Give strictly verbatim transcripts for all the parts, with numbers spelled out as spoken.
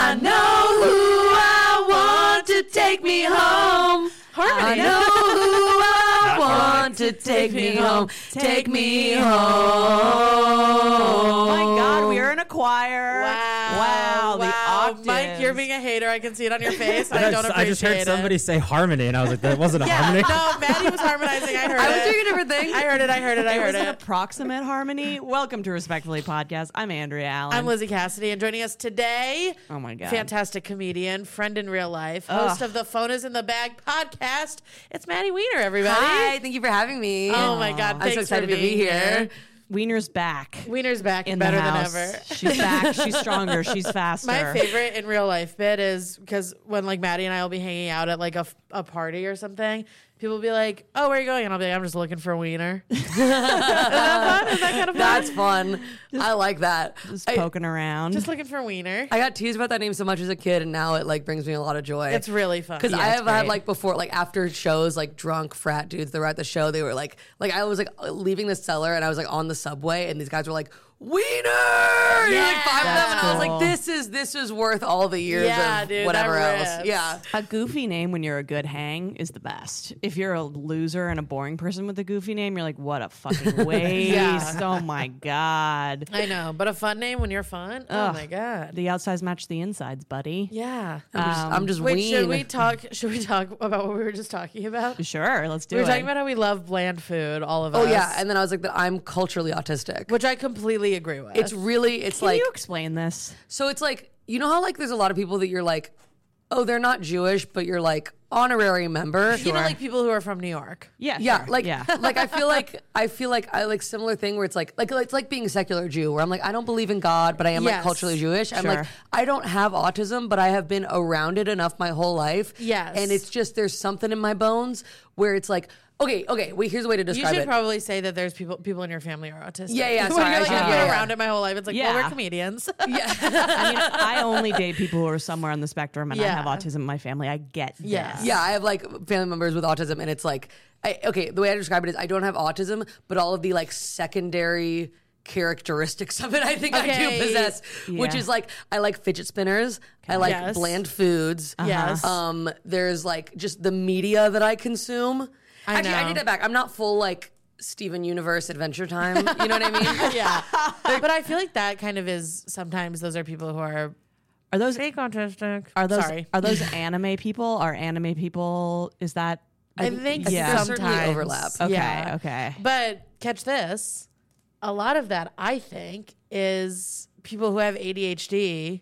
I know who I want to take me home. Harmony. I know who I want to take me home. Take me home. Oh my God, we are in a choir. Wow. Wow. The octaves. Mike, you're being a hater. I can see it on your face. I I, don't just, appreciate I just heard it. somebody say harmony, and I was like, that wasn't a Yeah, harmony. no, Maddie was harmonizing. I heard I it. was doing a different thing. I heard it. I heard it. I It heard was an it. approximate harmony. Welcome to Respectfully Podcast. I'm Andrea Allen. I'm Lizzie Cassidy, and joining us today, Oh my God. fantastic comedian, friend in real life, host Ugh. of the Phone is in the Bag podcast. It's Maddie Weiner, everybody. Hi, thank you for having me. Oh my God, I'm thanks so excited for to be being here. Wiener's back. Weiner's back In and better the than house. ever. She's back. She's stronger. She's faster. My favorite in real life bit is because when like Maddie and I will be hanging out at like a, a party or something, people will be like, "Oh, where are you going?" And I'll be like, "I'm just looking for a wiener." Is that fun? Is that kind of fun? That's fun. I like that. Just I, poking around. Just looking for a wiener. I got teased about that name so much as a kid, and now it like brings me a lot of joy. It's really fun. Because Yeah, I it's have had great. like before, like after shows, like drunk frat dudes that were at the show, they were like, like I was like leaving the cellar and I was like on the subway, and these guys were like, "Wiener!" You're like five of them, That's and I was cool. like, "This is this is worth all the years Yeah, of dude, whatever that else." rips. Yeah, A goofy name when you're a good hang is the best. If you're a loser and a boring person with a goofy name, you're like, what a fucking waste. Yeah. Oh my God. I know, but a fun name when you're fun. Oh Ugh. my God. The outsides match the insides, buddy. Yeah. I'm just, Um, I'm just Wait, ween. should we talk? Should we talk about what we were just talking about? Sure, let's do we were it. talking about how we love bland food, all of Oh us. yeah, and then I was like, that I'm culturally autistic. which I completely agree with. It's really, it's Can like, you explain this? so it's like, you know how like there's a lot of people that you're like, oh, they're not Jewish, but you're like honorary member. you know, like people who are from New York. Yeah, Yeah, sure. like yeah. like I feel like I feel like I like similar thing where it's like like it's like being a secular Jew where I'm like I don't believe in God, but I am like Yes. culturally Jewish. I'm Sure. like I don't have autism, but I have been around it enough my whole life. Yes. and it's just there's something in my bones where it's like okay, okay. Wait, here's a way to You describe should it. probably say that there's people people in your family are autistic. Yeah, yeah, When sorry, you're I like, should- I've yeah, been yeah. around it my whole life. It's like, well, Yeah. we're comedians. I mean, I only date people who are somewhere on the spectrum, and I Yeah. have autism in my family. I get Yeah. this. Yeah, I have like family members with autism, and it's like, I, okay, the way I describe it is I don't have autism, but all of the like secondary characteristics of it, I think I Okay. do possess, which Yeah. is like I like fidget spinners, I like Yes. bland foods, Yes. um, there's like just the media that I consume. I Actually, I know. take that back. I'm not full like Steven Universe Adventure Time. You know what I mean? yeah. But I feel like that kind of is sometimes those are people who are Are those fake autistic. are those Sorry. are those anime people? Are anime people? Is that? I think yeah. There's certainly sometimes overlap. Okay, Yeah. okay. But catch this. A lot of that, I think, is people who have A D H D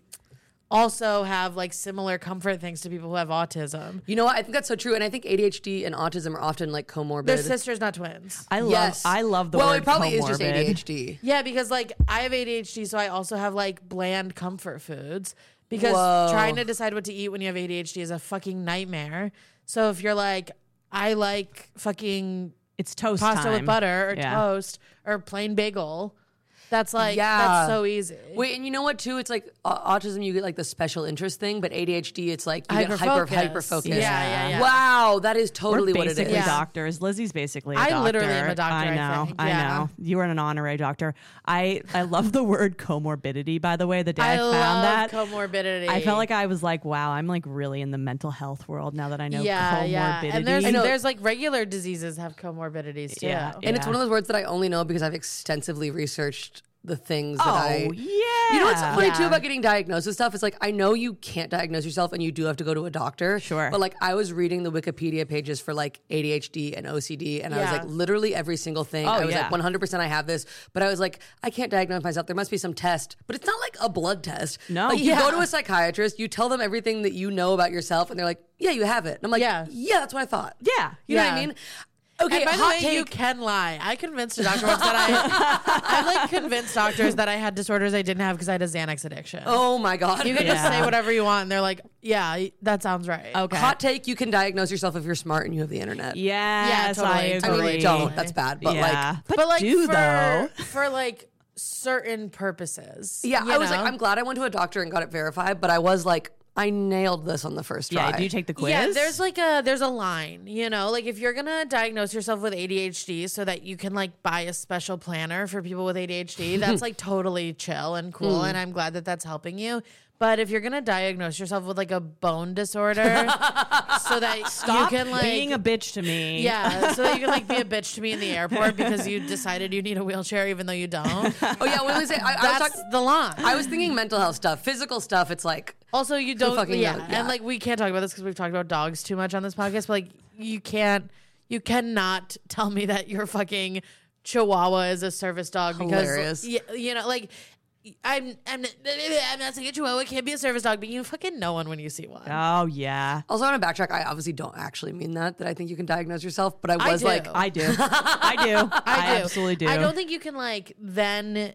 also have like similar comfort things to people who have autism. You know what? I think that's so true, and I think A D H D and autism are often like comorbid. They're sisters, not twins. I love yes, I love the well, word it probably is just comorbid. A D H D. Yeah, because like I have A D H D, so I also have like bland comfort foods. Because Whoa. trying to decide what to eat when you have A D H D is a fucking nightmare. So if you're like, I like fucking It's toast pasta time. with butter or Yeah. toast or plain bagel, that's like Yeah. that's so easy. Wait, and you know what too? It's like uh, autism, you get like the special interest thing, but A D H D, it's like you get hyper Hyperfocus. hyper focused. Yeah, yeah, yeah. Wow, that is We're totally what it basically is. Yeah. doctors. Lizzie's basically a I doctor. literally am a doctor, I I know. think. I Yeah. know. You are an honorary doctor. I I love the word comorbidity. By the way, the day I, I found love that, comorbidity. I felt like I was like, wow, I'm like really in the mental health world now that I know yeah, comorbidity. yeah. And there's I know. there's like regular diseases have comorbidities too. Yeah. And it's one of those words that I only know because I've extensively researched the things that Oh I. yeah. You know what's funny too Yeah. about getting diagnosed with stuff? It's like I know you can't diagnose yourself and you do have to go to a doctor. Sure. But like I was reading the Wikipedia pages for like A D H D and O C D, and I was Yeah. like literally every single thing. Oh, I was yeah. like one hundred percent I have this, but I was like I can't diagnose myself. There must be some test, but it's not like a blood test. No. Like you Yeah. go to a psychiatrist, you tell them everything that you know about yourself, and they're like, yeah, you have it. And I'm like, Yeah. yeah, that's what I thought. Yeah. You know what I Yeah. mean? Okay, And by the hot way, take. you can lie. I convinced a doctor once that I, I've like convinced doctors that I had disorders I didn't have because I had a Xanax addiction. Oh my god! You can just Yeah. say whatever you want, and they're like, "Yeah, that sounds right." Okay. Hot take: you can diagnose yourself if you're smart and you have the internet. Yes, totally. I I agree. mean, I mean, don't. That's bad. But yeah. like, but, But like do for, though. for like certain purposes. yeah, you I was know? like, I'm glad I went to a doctor and got it verified. But I was like, I nailed this on the first try. Yeah. Do you take the quiz? Yeah, there's like a there's a line, you know, like if you're gonna diagnose yourself with A D H D so that you can like buy a special planner for people with A D H D, that's like totally chill and cool, and I'm glad that that's helping you. But if you're gonna diagnose yourself with like a bone disorder, so that Stop you can like being a bitch to me. yeah, so that you can like be a bitch to me in the airport because you decided you need a wheelchair even though you don't. Oh yeah, what was it? I, I was That's talking. the line. I was thinking mental health stuff, physical stuff. It's like Also, you don't. fucking Yeah. knows? Yeah. And like we can't talk about this because we've talked about dogs too much on this podcast. But like you can't, you cannot tell me that your fucking Chihuahua is a service dog Hilarious. because y- you know, like I'm, I'm, not, I'm not saying a Chihuahua can't be a service dog, but you fucking know one when you see one. Oh yeah. also I want to backtrack. I obviously don't actually mean that. That I think you can diagnose yourself, but I I was do. like, I do. I do. I, I do. absolutely do. I don't think you can like then.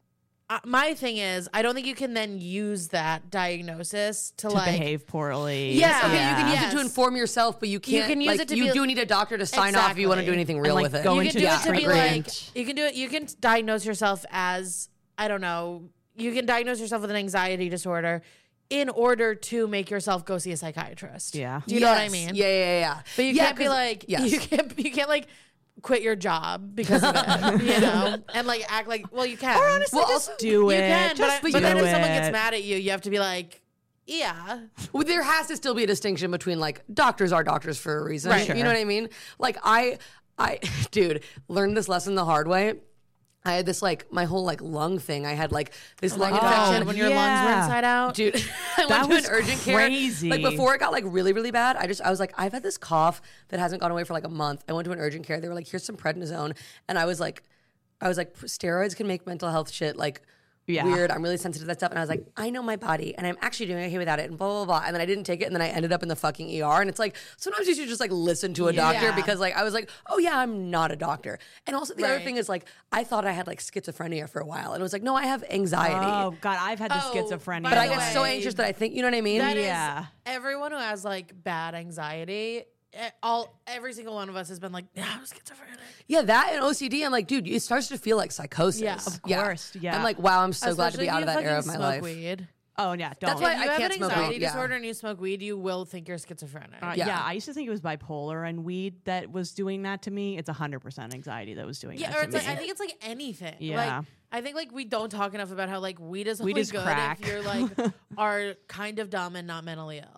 Uh, my thing is, I don't think you can then use that diagnosis to, to like behave poorly. Yeah. okay, you can use Yes. it to inform yourself, but you can't. can use like, it to you be- do need a doctor to sign off if you want to do Exactly. anything real like, with it. go you into can do the it to be like treatment. you can do it. You can diagnose yourself as I don't know. You can diagnose yourself with an anxiety disorder in order to make yourself go see a psychiatrist. Yeah. Do you know what I Yes. mean? Yeah, yeah, yeah. yeah. But you Yeah, can't be 'cause- like yes. you can't you can't like quit your job because of it, you know, and like act like well you can. Or honestly, Well, just also- do you it. can, Just but, do but then if someone it. gets mad at you, you have to be like, yeah, Well, there has to still be a distinction between like doctors are doctors for a reason. Right. You know Sure. what I mean? Like I, I, dude, learned this lesson the hard way. I had this like my whole like lung thing. I had like this lung like infection. when your lungs were yeah. inside out. Dude, I That went to was an urgent crazy. care. Like before it got like really, really bad, I just I was like, I've had this cough that hasn't gone away for like a month. I went to an urgent care. They were like, here's some prednisone. And I was like, I was like, steroids can make mental health shit like Yeah. weird. I'm really sensitive to that stuff. And I was like, I know my body and I'm actually doing okay without it and blah, blah, blah. And then I didn't take it and then I ended up in the fucking E R. And it's like, sometimes you should just like listen to a doctor Yeah. because like I was like, oh yeah, I'm not a doctor. And also the other Right. thing is like, I thought I had like schizophrenia for a while. And it was like, no, I have anxiety. Oh God, I've had the Oh, schizophrenia. by But I the get so way, anxious that I think, you know what I mean? That is Yeah. everyone who has like bad anxiety. eh, All every single one of us has been like, yeah, I'm schizophrenic. Yeah, that and O C D, I'm like, dude, it starts to feel like psychosis. Yeah, of course, yeah. I'm like, wow, I'm so glad to Especially be if out you of that era of fucking my smoke life. Weed. Oh yeah, don't. That's why If I you have can't an smoke anxiety weed, yeah. disorder and you smoke weed, you will think you're schizophrenic. Uh, Yeah. yeah. I used to think it was bipolar and weed that was doing that to me. It's one hundred percent anxiety that was doing Yeah, that or to it's me. like I think it's like anything. Yeah. Like I think like we don't talk enough about how like weed is Weed only is good crack. if you're like are kind of dumb and not mentally ill.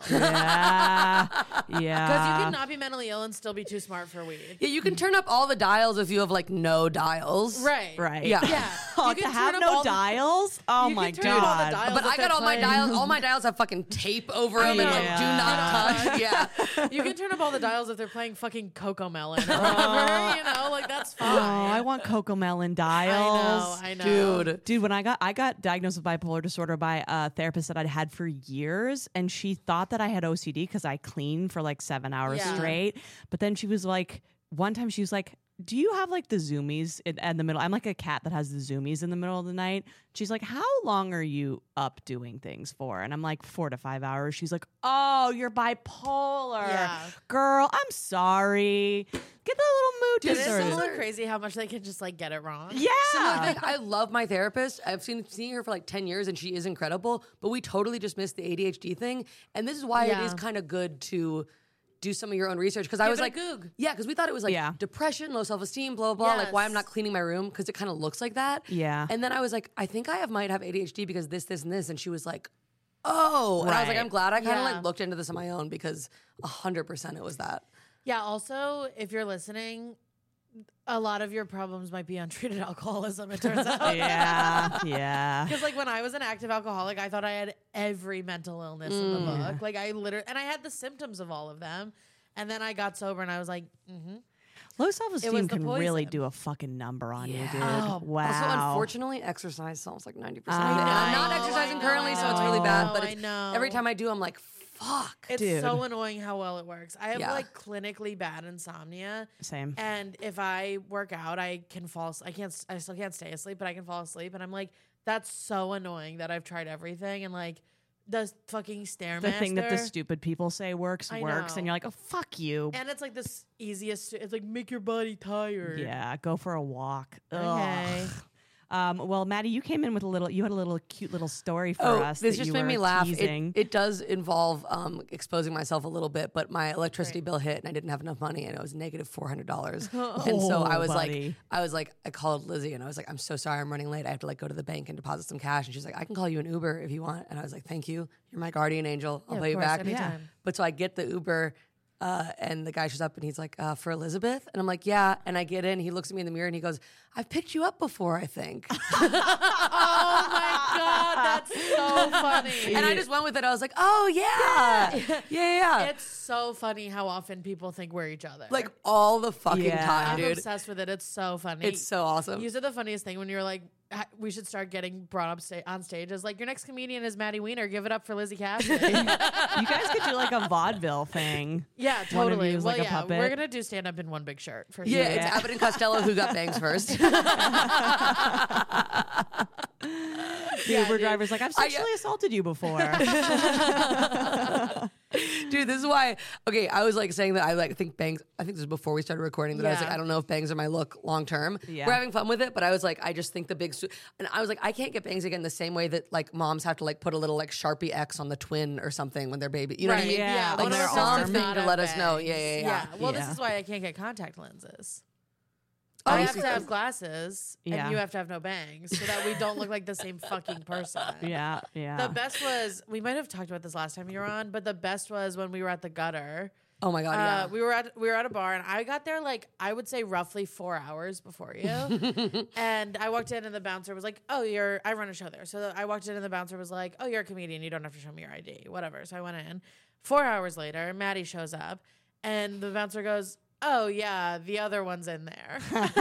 yeah, Because yeah. you cannot be mentally ill and still be too smart for weed. Yeah, you can turn up all the dials if you have like no dials. Right. Right. Yeah. Yeah. Oh, You to can have turn up no all the- dials? Oh you my can turn up all the god. dials But if I they're got all my playing- dials. All my dials have fucking tape over them and like do Yeah. not touch. Yeah. You can turn up all the dials if they're playing fucking Coco Melon or whatever. You know, like that's fine. Oh, I want Coco Melon dials. I know. I know. Dude. Dude, when I got I got diagnosed with bipolar disorder by a therapist that I'd had for years, and she thought that I had O C D because I cleaned for like seven hours Yeah. straight. But then she was like, one time she was like, "Do you have like the zoomies in, in the middle?" I'm like a cat that has the zoomies in the middle of the night. She's like, "How long are you up doing things for?" And I'm like, four to five hours. She's like, "Oh, you're bipolar, Yeah. girl. I'm sorry. Get that little mood Dude, it's disorder." so crazy how much they can just like get it wrong. Yeah. Similar thing. I love my therapist. I've seen seeing her for like ten years and she is incredible, but we totally just missed the A D H D thing. And this is why Yeah. it is kind of good to do some of your own research because I was it a like, goog. yeah, because we thought it was like Yeah. depression, low self esteem, blah, blah, blah. Like why I'm Yes. not cleaning my room because it kind of looks like that. Yeah. And then I was like, I think I have might have A D H D because this, this, and this. And she was like, oh. And I was like, Right. I'm glad I kind of Yeah. like looked into this on my own because a hundred percent it was that. Yeah. Also, if you're listening, a lot of your problems might be untreated alcoholism. It turns out. yeah, yeah. Because like when I was an active alcoholic, I thought I had every mental illness in the book. Like I literally, and I had the symptoms of all of them. And then I got sober, and I was like, mm-hmm. Low self was esteem the can really poison. do a fucking number on you, dude. Oh, wow. Also, unfortunately, exercise solves like ninety percent I of it. And I'm not know, exercising I currently, so it's really bad. know, But I it's, know. every time I do, I'm like, fuck. It's Dude. so annoying how well it works. I have Yeah. like clinically bad insomnia. Same. And if I work out, I can fall. s- I can't. s- I still can't stay asleep, but I can fall asleep. And I'm like, that's so annoying that I've tried everything and like the fucking stairmaster. The thing that the stupid people say works I works, and know. you're like, oh fuck you. and it's like this easiest. It's like make your body tired. Yeah, go for a walk. Okay. Ugh. Um, well, Maddie, you came in with a little. You had a little cute little story for Oh, us. this that just you made were me laugh. It, teasing. it does involve um, exposing myself a little bit, but my electricity Great. bill hit and I didn't have enough money, and it was negative four hundred dollars. And so I was buddy. like, I was like, I called Lizzie and I was like, I'm so sorry, I'm running late. I have to like go to the bank and deposit some cash. And she's like, I can call you an Uber if you want. And I was like, thank you. You're my guardian angel. I'll Yeah, of pay you course, back. anytime. But so I get the Uber. Uh, and the guy shows up and he's like, uh, for Elizabeth? And I'm like, yeah. And I get in, he looks at me in the mirror and he goes, I've picked you up before, I think. Oh my God, that's so funny. And I just went with it. I was like, oh, yeah. Yeah, yeah. yeah. It's so funny how often people think we're each other. Like all the fucking Yeah. time, I'm dude. obsessed with it. It's so funny. It's so awesome. You said the funniest thing when you were like, "Ha- we should start getting brought up sta- on stage as like, your next comedian is Maddie Weiner. Give it up for Lizzie Cassidy. You guys could do like a vaudeville thing. Yeah, One of totally. you is Well, like a yeah, puppet. we're gonna do stand up in one big shirt for Yeah, sure. it's Abbott and Costello who got bangs first. The Uber driver's like, I've I- sexually assaulted you before. Dude, this is why. Okay, I was like saying that I like think bangs. I think this was before we started recording. That I was Yeah. like, I don't know if bangs are my look long term. Yeah. We're having fun with it, but I was like, I just think the big. Su- and I was like, I can't get bangs again the same way that like moms have to like put a little like Sharpie X on the twin or something when they're baby. You know what I Right, mean? Yeah, Yeah, on one of their us has to arm. not to have let us know. bangs. Yeah, yeah, yeah. Well, Yeah. this is why I can't get contact lenses. Oh, I you have see- to have glasses, Yeah. and you have to have no bangs, so that we don't look like the same fucking person. yeah, yeah. The best was, we might have talked about this last time you were on, but the best was when we were at the Gutter. Oh my god, Uh, yeah. we were at we were at a bar, and I got there like I would say roughly four hours before you. And I walked in, and the bouncer was like, "Oh, you're." I run a show there, so I walked in, and the bouncer was like, "Oh, you're a comedian. You don't have to show me your I D, whatever." So I went in. Four hours later, Maddie shows up, and the bouncer goes, "Oh yeah, the other one's in there."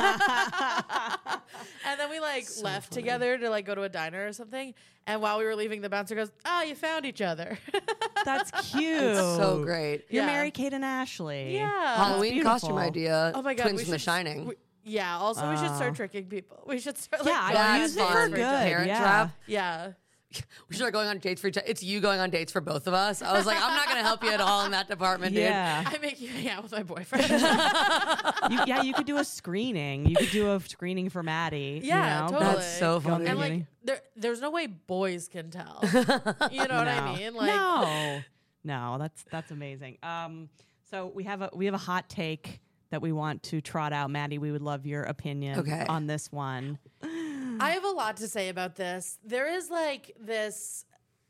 And then we like left together to like go to a diner or something. And while we were leaving, the bouncer goes, "Oh, you found each other." That's cute. It's so great. You're Yeah. Mary Kate and Ashley. Yeah. Halloween beautiful. costume idea. Oh my god, Twins we from The should- Shining. we- yeah. Also, we should start Oh. tricking people. We should start. Yeah, Like, I going use on it dates for each good. other. Parent yeah. Trap. Yeah. We should start going on dates for each other. It's you going on dates for both of us. I was like, I'm not going to help you at all in that department, dude. Yeah. I make you hang out with my boyfriend. You, yeah, you could do a screening. You could do a screening for Maddie. Yeah, you know? totally. That's so Go on funny. the And beginning. like, there, there's no way boys can tell. You know what I No. mean? Like, no, no, that's that's amazing. Um, so we have a we have a hot take that we want to trot out. Maddie, we would love your opinion Okay. on this one. I have a lot to say about this. There is like this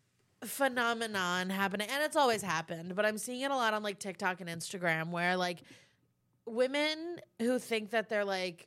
phenomenon happening, and it's always happened, but I'm seeing it a lot on like TikTok and Instagram where like women who think that they're like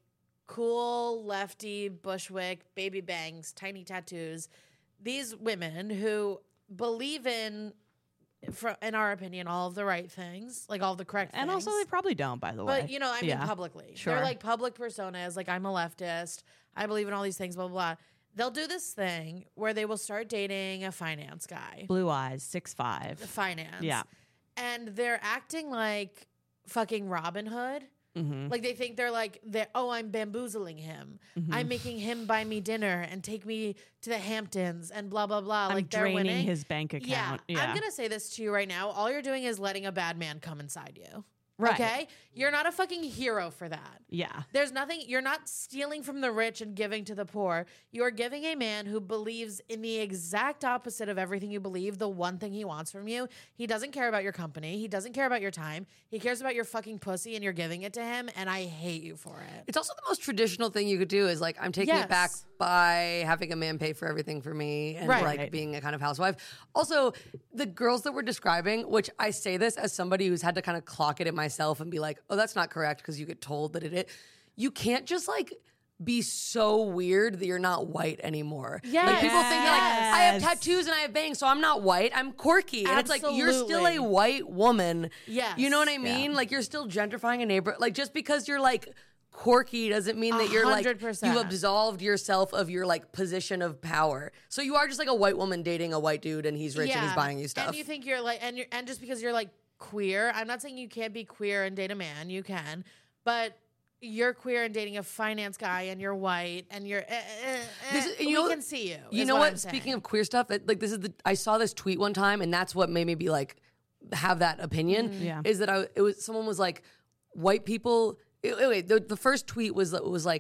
cool, lefty, Bushwick, baby bangs, tiny tattoos, these women who believe in, for, in our opinion, all of the right things, like all of the correct And things. also, they probably don't, by the way. But you know, I mean, Yeah. publicly, Sure. they're like public personas. Like, I'm a leftist. I believe in all these things. Blah blah blah. They'll do this thing where they will start dating a finance guy. Blue eyes, six five. Finance. Yeah. And they're acting like fucking Robin Hood. Mm-hmm. Like they think they're like, they're, oh, I'm bamboozling him. Mm-hmm. I'm making him buy me dinner and take me to the Hamptons and blah blah blah. I'm like they're draining winning. his bank account. Yeah. Yeah. I'm gonna say this to you right now. All you're doing is letting a bad man come inside you. Right. Okay? You're not a fucking hero for that. Yeah. There's nothing, you're not stealing from the rich and giving to the poor. You're giving a man who believes in the exact opposite of everything you believe, the one thing he wants from you. He doesn't care about your company. He doesn't care about your time. He cares about your fucking pussy, and you're giving it to him, and I hate you for it. It's also the most traditional thing you could do is like, I'm taking it back Yes. by having a man pay for everything for me and Right. like being a kind of housewife. Also, the girls that we're describing, which I say this as somebody who's had to kind of clock it in myself and be like, oh, that's not correct because you get told that it is. You can't just like be so weird that you're not white anymore. Like people think they're like, I have Yes. tattoos and I have bangs, so I'm not white. I'm quirky. And it's like, you're still a Absolutely. white woman. Yes. You know what I mean? Like you're still gentrifying a neighborhood. Like just because you're like quirky doesn't mean that you're like, hundred percent. you absolved yourself of your like position of power. So you are just like a white woman dating a white dude and he's rich and he's buying you stuff. And you think you're like, and you're, and just because you're like queer, I'm not saying you can't be queer and date a man. You can, but you're queer and dating a finance guy, and you're white, and you're. Eh, eh, eh, This is- you we know- can see you. You is know what? what? I'm saying. Speaking of queer stuff, that, like this is the I saw this tweet one time, and that's what made me be like have that opinion. Mm-hmm. Yeah. Is that I it was someone was like white people. It, wait, the, the first tweet was was like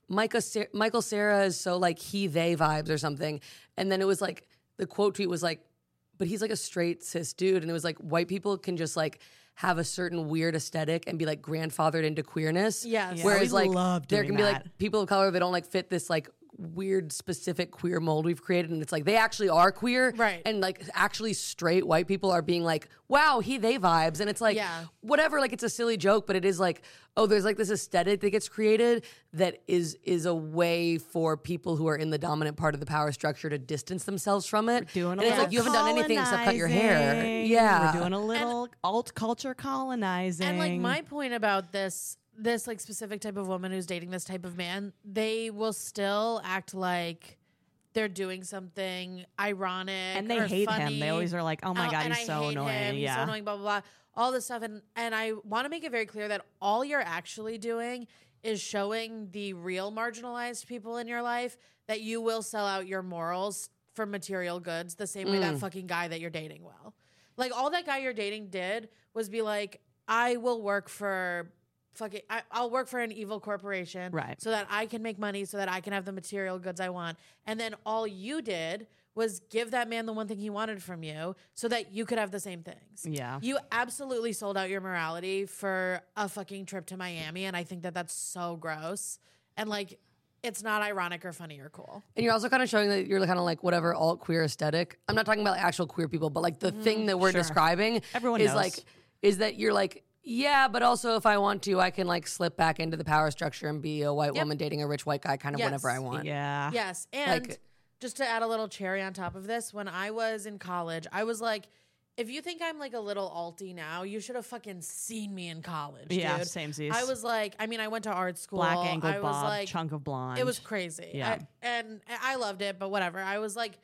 Micah, Sa- Michael Sarah is so like he, they vibes or something. And then it was like, the quote tweet was like, but he's like a straight cis dude. And it was like, white people can just like have a certain weird aesthetic and be like grandfathered into queerness. Yes. Yeah, Whereas we like love there doing can be that. like people of color that don't like fit this like weird specific queer mold we've created, and it's like they actually are queer, Right. and like actually straight white people are being like, wow, he, they vibes, and it's like Yeah. whatever, like it's a silly joke, but it is like, oh, there's like this aesthetic that gets created that is is a way for people who are in the dominant part of the power structure to distance themselves from it. Doing a and it's little like you haven't done anything except cut your hair. colonizing. Yeah, We're doing a little alt culture colonizing. And like my point about this this like specific type of woman who's dating this type of man, they will still act like they're doing something ironic and they or hate funny. him. They always are like, "Oh my Oh, god, and he's I so hate annoying." him, He's yeah, so annoying, blah blah blah. All this stuff, and and I want to make it very clear that all you're actually doing is showing the real marginalized people in your life that you will sell out your morals for material goods the same way Mm. that fucking guy that you're dating will. Like all that guy you're dating did was be like, I will work for fucking I, I'll work for an evil corporation Right. so that I can make money so that I can have the material goods I want. And then all you did was give that man the one thing he wanted from you so that you could have the same things. Yeah. You absolutely sold out your morality for a fucking trip to Miami, and I think that that's so gross. And like, it's not ironic or funny or cool. and you're also kind of showing that you're kind of like whatever alt queer aesthetic. I'm not talking about like actual queer people, but like the thing that we're Sure. describing Everyone is knows. like is that you're like, yeah, but also if I want to, I can like slip back into the power structure and be a white Yep. woman dating a rich white guy kind of Yes. whenever I want. yeah. Yes. And Like- just to add a little cherry on top of this, when I was in college, I was like, if you think I'm like a little alty now, you should have fucking seen me in college. Yeah, dude. samesies. I was like, I mean, I went to art school. Black angle I was bob, like, chunk of blonde. it was crazy. Yeah. I, and I loved it, but whatever. I was like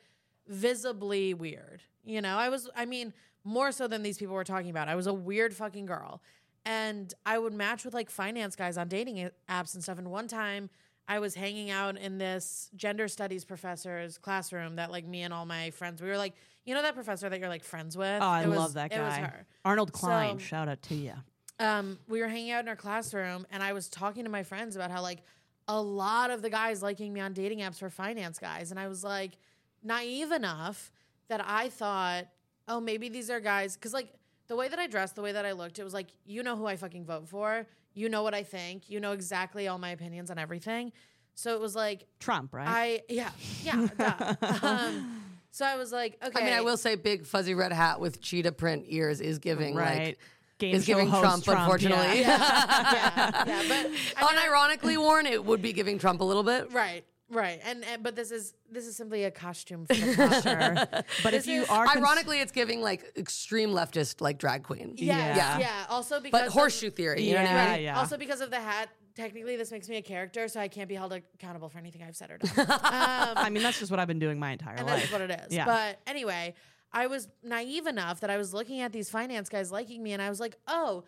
visibly weird. You know, I was, I mean, more so than these people were talking about. I was a weird fucking girl. And I would match with like finance guys on dating apps and stuff. And one time I was hanging out in this gender studies professor's classroom that like me and all my friends, we were like, you know, that professor that you're like friends with? Oh, I It was- love that guy. It was her. Arnold Klein. So- Shout out to you. um, we were hanging out in our classroom, and I was talking to my friends about how like a lot of the guys liking me on dating apps were finance guys, and I was like naive enough that I thought, oh, maybe these are guys, because like the way that I dressed, the way that I looked, it was like, you know who I fucking vote for, you know what I think, you know exactly all my opinions on everything, so it was like Trump, right? I yeah yeah. duh. um, so I was like, okay, I mean, I will say, big fuzzy red hat with cheetah print ears is giving right. like Game is show giving host Trump, unfortunately. yeah, yeah, but I mean, Unironically worn, it would be giving Trump a little bit. Right, right, and, and but this is this is simply a costume for the costume. But if This you is- are cons- Ironically, it's giving like extreme leftist like drag queen. Yes, Yeah. yeah, Also because But of- horseshoe theory. You know what I mean? Yeah, right. yeah. Also because of the hat. Technically, this makes me a character, so I can't be held accountable for anything I've said or done. um, I mean, that's just what I've been doing my entire and life. that's what it is. Yeah. But anyway, I was naive enough that I was looking at these finance guys liking me, and I was like, oh,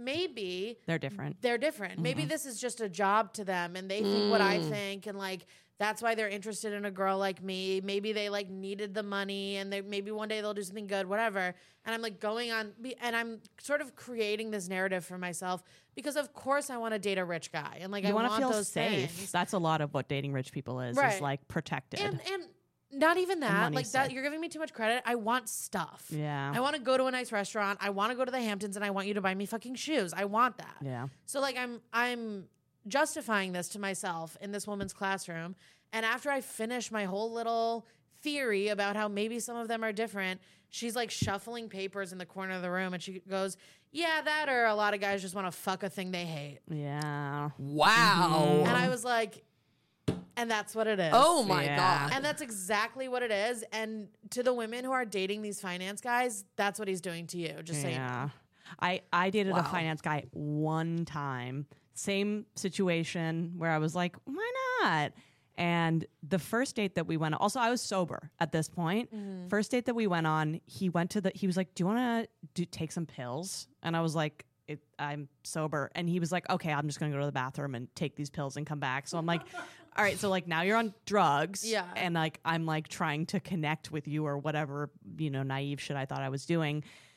maybe They're different. they're different. Maybe Mm-hmm. this is just a job to them, and they think what Mm. I think, and like that's why they're interested in a girl like me. Maybe they like needed the money, and they maybe one day they'll do something good, whatever. And I'm like going on, be- and I'm sort of creating this narrative for myself because of course I want to date a rich guy, and like You I want want to feel those safe. things. That's a lot of what dating rich people is. Is Right. like protected. and and not even that, money's like that. safe. You're giving me too much credit. I want stuff. Yeah. I want to go to a nice restaurant. I want to go to the Hamptons, and I want you to buy me fucking shoes. I want that. yeah. So like I'm I'm justifying this to myself in this woman's classroom, and after I finish my whole little theory about how maybe some of them are different, she's like shuffling papers in the corner of the room, and she goes, "Yeah, that or a lot of guys just want to fuck a thing they hate." Yeah. Wow. And I was like, and that's what it is. Oh my Yeah. god. And that's exactly what it is. And to the women who are dating these finance guys, that's what he's doing to you. Just so you know. Yeah. I, I dated Wow. a finance guy one time. Same situation where I was like, why not? And the first date that we went on, also I was sober at this point. Mm-hmm. First date that we went on, he went to the, he was like, do you want to take some pills? And I was like, it, I'm sober. And he was like, okay, I'm just going to go to the bathroom and take these pills and come back. So I'm like, all right, so like now you're on drugs. Yeah. And like, I'm like trying to connect with you or whatever, you know, naive shit I thought I was doing.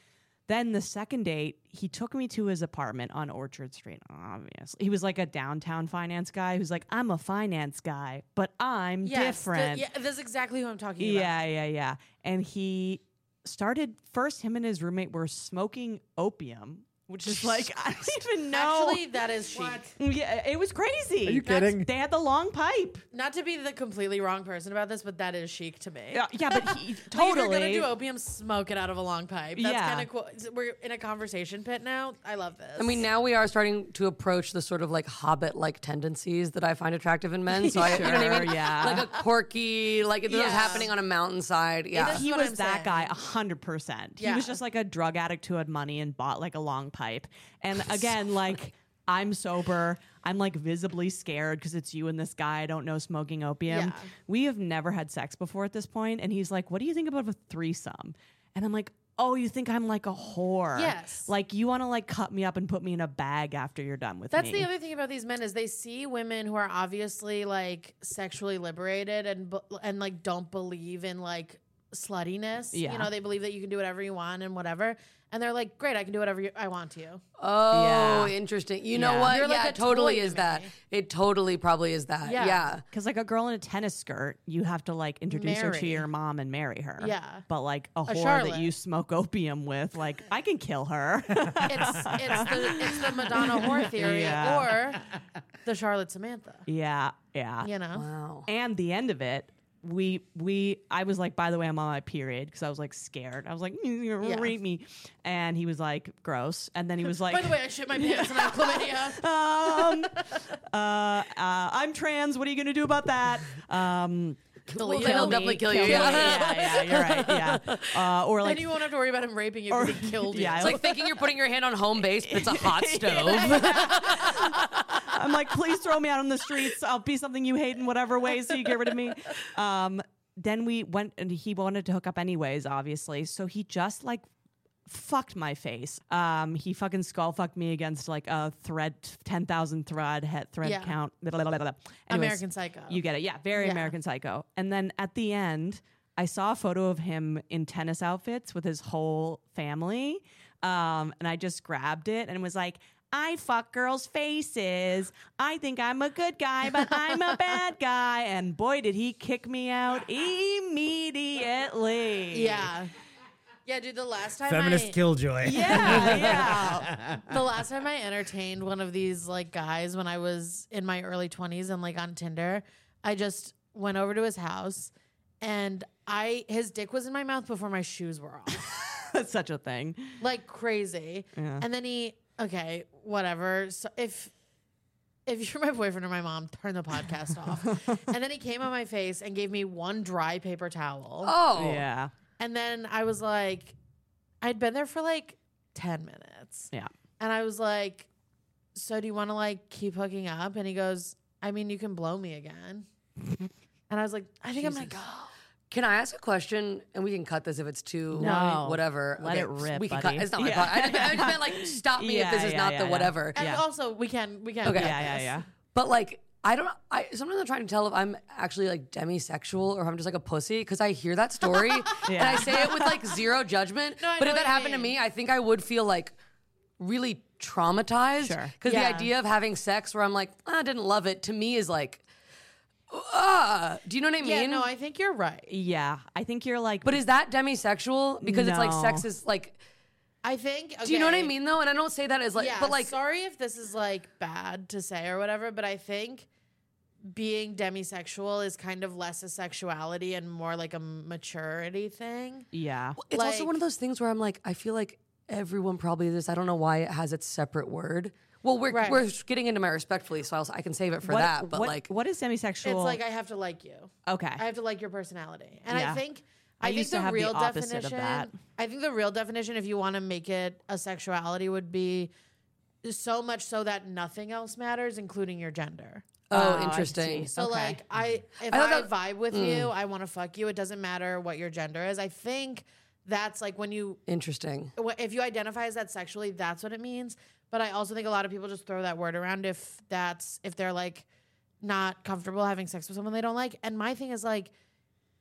Then the second date, he took me to his apartment on Orchard Street. Obviously, he was like a downtown finance guy who's like, I'm a finance guy, but I'm Yes, the- different. yeah, that's exactly who I'm talking about. Yeah, yeah, yeah. And he started first. Him and his roommate were smoking opium, which is like I don't even know. Actually, that is chic. Yeah, it was crazy. Are you That's- kidding? They had the long pipe. Not to be the completely wrong person about this, but that is chic to me. Yeah, yeah, but he Like, totally. if you're gonna do opium, smoke it out of a long pipe. That's Yeah. kind of cool. We're in a conversation pit now. I love this. I mean, now we are starting to approach the sort of like hobbit-like tendencies that I find attractive in men. So I, you know what I Sure, mean? yeah. Like a quirky, like if this was Yeah. happening on a mountainside. Yeah. is- he what was I'm that saying. guy a hundred percent. He Yeah. was just like a drug addict who had money and bought like a long pipe. And again, like I'm sober. I'm like visibly scared because it's you and this guy I don't know smoking opium. Yeah. We have never had sex before at this point, and he's like, "What do you think about a threesome?" And I'm like, "Oh, you think I'm like a whore? Yes. Like you want to like cut me up and put me in a bag after you're done with That's me." the other thing about these men is they see women who are obviously like sexually liberated and bu- and like don't believe in like sluttiness. Yeah. You know, they believe that you can do whatever you want and whatever. And they're like, great, I can do whatever you, I want to you. Oh, Yeah. interesting. You know Yeah. what? You're like yeah, a it totally toy to is that. me. It totally probably is that. Yeah. Yeah. Because like a girl in a tennis skirt, you have to like introduce her to Marry. your mom and marry her. Yeah. But like a, whore Charlotte. that you smoke opium with, like I can kill her. It's it's the it's the Madonna whore theory Yeah. or the Charlotte Samantha. yeah, yeah. You know? Wow. And the end of it, we we I was like, by the way, I'm on my period because I was like scared. I was like, you're gonna Yeah. rape me, and he was like, gross. And then he was like, By the way, I shit my pants and I have chlamydia. um, uh, uh, I'm trans. What are you gonna do about that? Um, Delete He'll it. definitely kill you. me. Yeah. yeah, yeah, you're right. Yeah, uh, or like Then you won't have to worry about him raping you because he killed you. yeah, It's like thinking you're putting your hand on home base, but it's a hot stove. I'm like, please throw me out on the streets. I'll be something you hate in whatever way, so you get rid of me. Um, then we went, and he wanted to hook up anyways, obviously. So he just like fucked my face. Um, he fucking skull fucked me against like a thread, ten thousand thread head thread Yeah. count. Blah, blah, blah, blah. Anyways, American Psycho. You get it, yeah, very Yeah. American Psycho. And then at the end, I saw a photo of him in tennis outfits with his whole family, um, and I just grabbed it and was like, I fuck girls' faces. I think I'm a good guy, but I'm a bad guy. And boy, did he kick me out immediately. Yeah. Yeah, dude, the last time Feminist I, killjoy. Yeah, yeah. the last time I entertained one of these like guys when I was in my early twenties and like on Tinder, I just went over to his house and I his dick was in my mouth before my shoes were off. That's such a thing. Like crazy. Yeah. And then he okay, whatever. So if if you're my boyfriend or my mom, turn the podcast off. And then he came on my face and gave me one dry paper towel. Oh. Yeah. And then I was like, I'd been there for like ten minutes. Yeah. And I was like, so do you want to like keep hooking up? And he goes, I mean, you can blow me again. And I was like, I think I'm going to go. Can I ask a question? And we can cut this if it's too No. whatever. Let it rip, We can buddy. cut. It's not my Yeah. pod. I just, I just meant like stop me Yeah, if this is yeah, not yeah, the yeah. whatever. And Yeah. also, we can, we can. Okay. cut Yeah, yeah, this. yeah. But like, I don't. I sometimes I'm trying to tell if I'm actually like demisexual or if I'm just like a pussy because I hear that story and I say it with like zero judgment. No, I but know if what that you happened to mean. me, I think I would feel like really traumatized. Sure. Because Yeah. the idea of having sex where I'm like, "Ah, I didn't love it, to me is like, ah. Do you know what I mean? Yeah, no, I think you're right. Yeah. I think you're like, But is that demisexual? Because it's like No. sex is like. I think. Do you know what I okay, mean though? And I don't say that as like, Yeah, but like, sorry if this is like bad to say or whatever, but I think being demisexual is kind of less a sexuality and more like a maturity thing. yeah. it's also like- one of those things where I'm like, I feel like everyone probably this. I don't know why it has its separate word. Well, we're Right. we're getting into my respectfully, so I'll, I can save it for What- that. But what- like, what is demisexual? It's like I have to like you. okay. I have to like your personality. And Yeah. I think I I, think used to the have the real opposite of definition that. I think the real definition if you want to make it a sexuality would be so much so that nothing else matters including your gender. oh, I interesting. see. So Okay. like I if I I, thought that- vibe with you, I want to fuck you. It doesn't matter what your gender is. I think that's like when you Interesting. wh- if you identify as that sexually, that's what it means. But I also think a lot of people just throw that word around if that's if they're like not comfortable having sex with someone they don't like. And my thing is like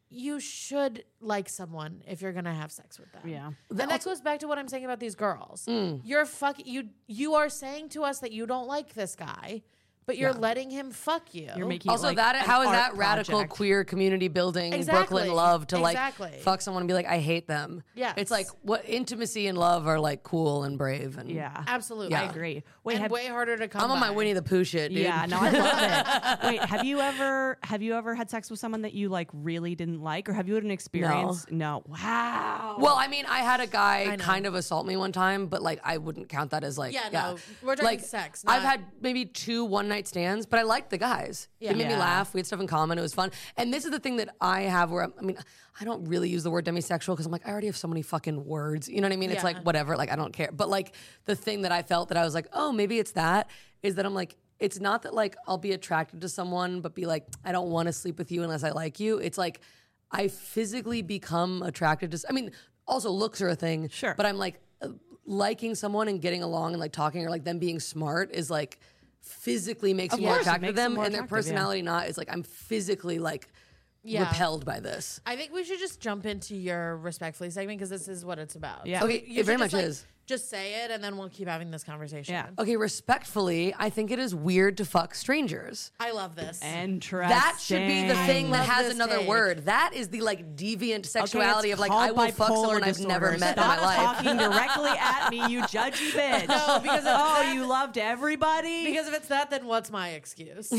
you should like someone if you're gonna have sex with them. Yeah. And that goes back to what I'm saying about these girls. You're fuck you you are saying to us that you don't like this guy, but you're Yeah. letting him fuck you. You're making Also, like that an how is art that radical project. queer community building Exactly. Brooklyn love to Exactly. like fuck someone and be like, I hate them. Yes. It's like what intimacy and love are like cool and brave and Yeah. Absolutely. I agree. Wait, And have, way harder to come I'm on my by. Winnie the Pooh shit, dude. yeah, no, I love it. Wait, have you ever have you ever had sex with someone that you like really didn't like, or have you had an experience? No. Wow. Well, I mean, I had a guy I know. kind of assault me one time, but like I wouldn't count that as like Yeah, no, we're talking like, sex, I've not- had maybe two one night stands, but I liked the guys. Yeah. It made me Yeah. laugh. We had stuff in common. It was fun. And this is the thing that I have where I'm, I mean, I don't really use the word demisexual because I'm like I already have so many fucking words. You know what I mean? It's Yeah. like whatever. Like I don't care. But like the thing that I felt that I was like, oh, maybe it's that is that I'm like. It's not that like I'll be attracted to someone, but be like, I don't want to sleep with you unless I like you. It's like I physically become attracted to. s- I mean, also looks are a thing. Sure. But I'm like uh, liking someone and getting along and like talking or like them being smart is like physically makes Of me more course, it attracted to makes them them, more and their attractive, yeah. personality not is like I'm physically like Yeah. repelled by this. I think we should just jump into your respectfully segment because this is what it's about. Yeah. So Okay, you it very should much just, like, is. Just say it, and then we'll keep having this conversation. Yeah. Okay, respectfully, I think it is weird to fuck strangers. I love this. Interesting. That should be the thing that love has this another take. word. That is the like deviant Okay, sexuality it's of like called I will fuck bipolar someone I've never disorder. met Stop in my life. talking directly at me, you judgy bitch. No, because if oh, that- you loved everybody. because if it's that, then what's my excuse?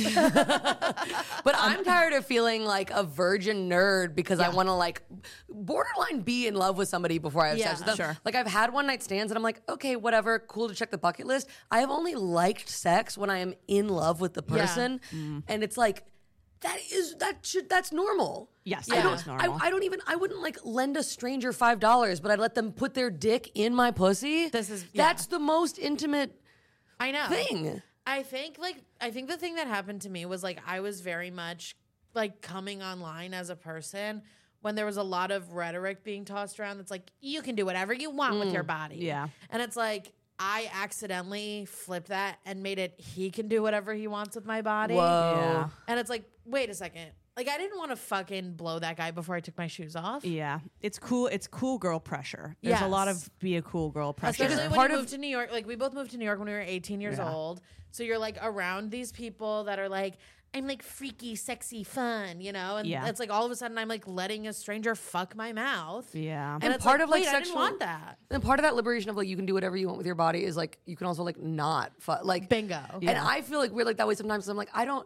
But I'm tired of feeling like a virgin nerd because I want to like borderline be in love with somebody before I have Yeah, sex with them. sure. Like I've had one night stands and I'm like, okay, whatever, cool to check the bucket list. I have only liked sex when I am in love with the Yeah. person, and it's like that is that should that's normal. Yes, I that don't. is normal. I, I don't even. I wouldn't like lend a stranger five dollars, but I'd let them put their dick in my pussy. This is- yeah. that's the most intimate I know. thing. I think like I think the thing that happened to me was like I was very much like coming online as a person when there was a lot of rhetoric being tossed around that's like you can do whatever you want with your body. Yeah. And it's like I accidentally flipped that and made it he can do whatever he wants with my body. Whoa. Yeah. And it's like, wait a second. Like I didn't want to fucking blow that guy before I took my shoes off. Yeah, it's cool. It's cool girl pressure. There's a lot Yes. of be a cool girl pressure. Especially when part you of- moved to New York. Like we both moved to New York when we were eighteen years Yeah. old. So you're like around these people that are like, I'm like freaky, sexy, fun, you know? And Yeah. it's like all of a sudden I'm like letting a stranger fuck my mouth. yeah. And, And it's part like, of, like, wait, I didn't sexual- want that. And part of that liberation of like you can do whatever you want with your body is like you can also like not fu- like Bingo. And Yeah. I feel like we're like that way sometimes. 'Cause I'm like I don't.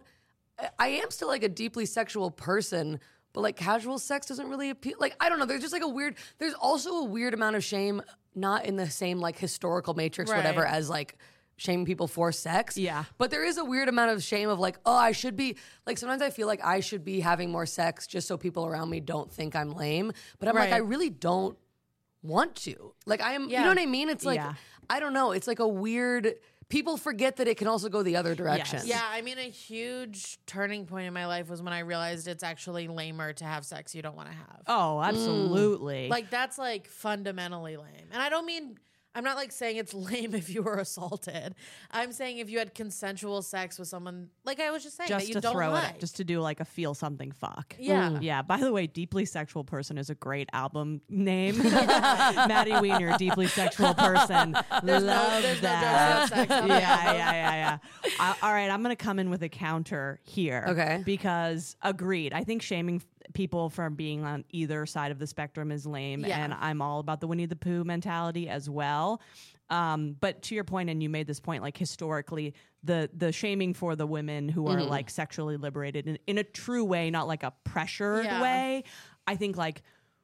I am still like a deeply sexual person, but like casual sex doesn't really appeal. Like I don't know. There's just like a weird. There's also a weird amount of shame, not in the same like historical matrix, or whatever, Right. as like shaming people for sex. Yeah. But there is a weird amount of shame of like, oh, I should be like. Sometimes I feel like I should be having more sex just so people around me don't think I'm lame. But I'm like, Right. I really don't want to. Like I am. You Yeah. know what I mean? It's like Yeah. I don't know. It's like a weird. People forget that it can also go the other direction. Yes. Yeah, I mean, a huge turning point in my life was when I realized it's actually lamer to have sex you don't want to have. Oh, absolutely. Like that's like fundamentally lame. And I don't mean I'm not like saying it's lame if you were assaulted. I'm saying if you had consensual sex with someone, like I was just saying, that just you to don't throw like. it, just to do like a feel something fuck. Yeah. Yeah. By the way, Deeply Sexual Person is a great album name. Maddie Wiener, Deeply Sexual Person. There's no- Love there's no that. jokes about sex on yeah, the yeah, album. yeah, yeah, I- all right, I'm gonna come in with a counter here. Okay. Because agreed. I think shaming f- people for being on either side of the spectrum is lame, Yeah. and I'm all about the Winnie the Pooh mentality as well. Um, but to your point, and you made this point, like historically, the the shaming for the women who are like sexually liberated in, in a true way, not like a pressured Yeah. way. I think like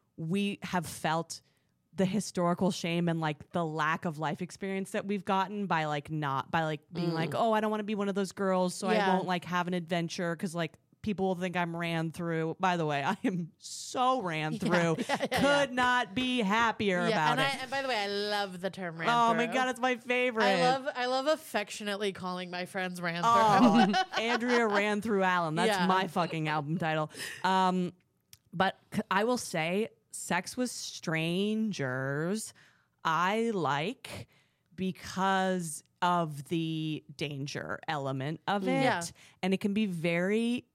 we have felt the historical shame and like the lack of life experience that we've gotten by like not by like being like, oh, I don't want to be one of those girls, so Yeah. I won't like have an adventure because like people will think I'm ran through. By the way, I am so ran through. Could not be happier Yeah, about and, it. I, and by the way, I love the term ran Oh through. my god, it's my favorite. I love I love affectionately calling my friends ran through. Oh, Andrea ran through Alan. That's Yeah. my fucking album title. Um, but c- I will say, sex with strangers, I like because of the danger element of it, Yeah. and it can be very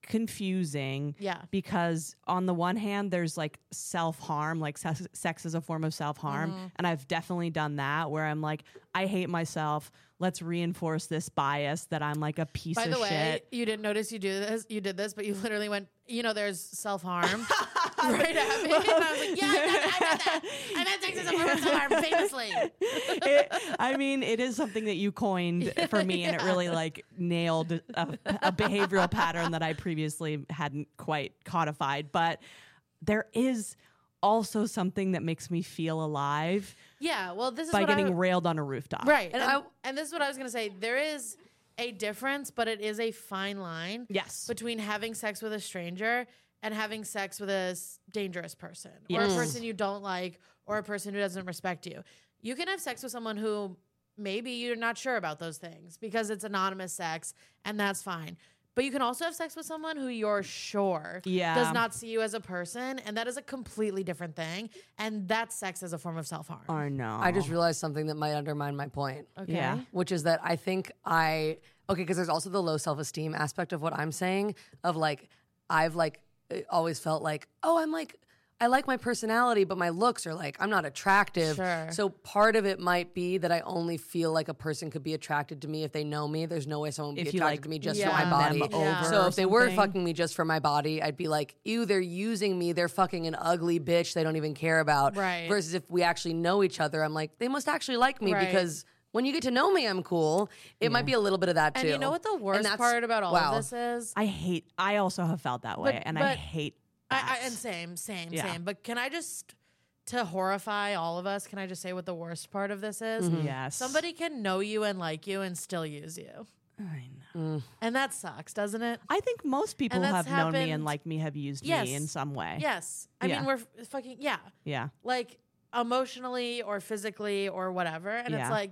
confusing. Yeah. Because on the one hand, there's like self-harm, like sex, sex is a form of self-harm. Mm-hmm. And I've definitely done that where I'm like, I hate myself. Let's reinforce this bias that I'm like a piece By of the way, shit. you didn't notice you do this. You did this, but you literally went. You know, there's self harm right at me, and I was like, "Yeah, I meant, I meant that. I meant sex as a form of self harm, famously." It, I mean, it is something that you coined for me, and it really like nailed a, a behavioral pattern that I previously hadn't quite codified. But there is also something that makes me feel alive Yeah, well, this is by what getting I, railed on a rooftop. right, and, And and, I- and this is what I was gonna say. There is a difference, but it is a fine line. Yes. Between having sex with a stranger and having sex with a s- dangerous person or Yes. a person you don't like or a person who doesn't respect you. You can have sex with someone who maybe you're not sure about those things because it's anonymous sex, and that's fine. But you can also have sex with someone who you're sure Yeah. does not see you as a person, and that is a completely different thing. And that's sex as a form of self harm. Oh no. I just realized something that might undermine my point. Okay. Yeah. Which is that I think I okay because there's also the low self-esteem aspect of what I'm saying of like I've like always felt like oh I'm like I like my personality but my looks are like I'm not attractive. Sure. So part of it might be that I only feel like a person could be attracted to me if they know me. There's no way someone would If be you, attracted like, to me just yeah. for my won them body. Yeah. over So or if they were something. fucking me just for my body, I'd be like, ew, they're using me. They're fucking an ugly bitch they don't even care about. Right. Versus if we actually know each other, I'm like, they must actually like me Right. because when you get to know me, I'm cool. It might be a little bit of that too. And you know what the worst that's- part about all wow. of this is? I hate. I also have felt that way, But- and I but hate. I, I, that. and same, same, Yeah. same. But can I just, to horrify all of us, can I just say what the worst part of this is? Yes. Somebody can know you and like you and still use you. I know. And that sucks, doesn't it? I think most people who that's have known me and happened- like me have used Yes. me in some way. Yes. I Yeah. mean, we're f- fucking, yeah. Yeah. Like emotionally or physically or whatever. And Yeah. it's like,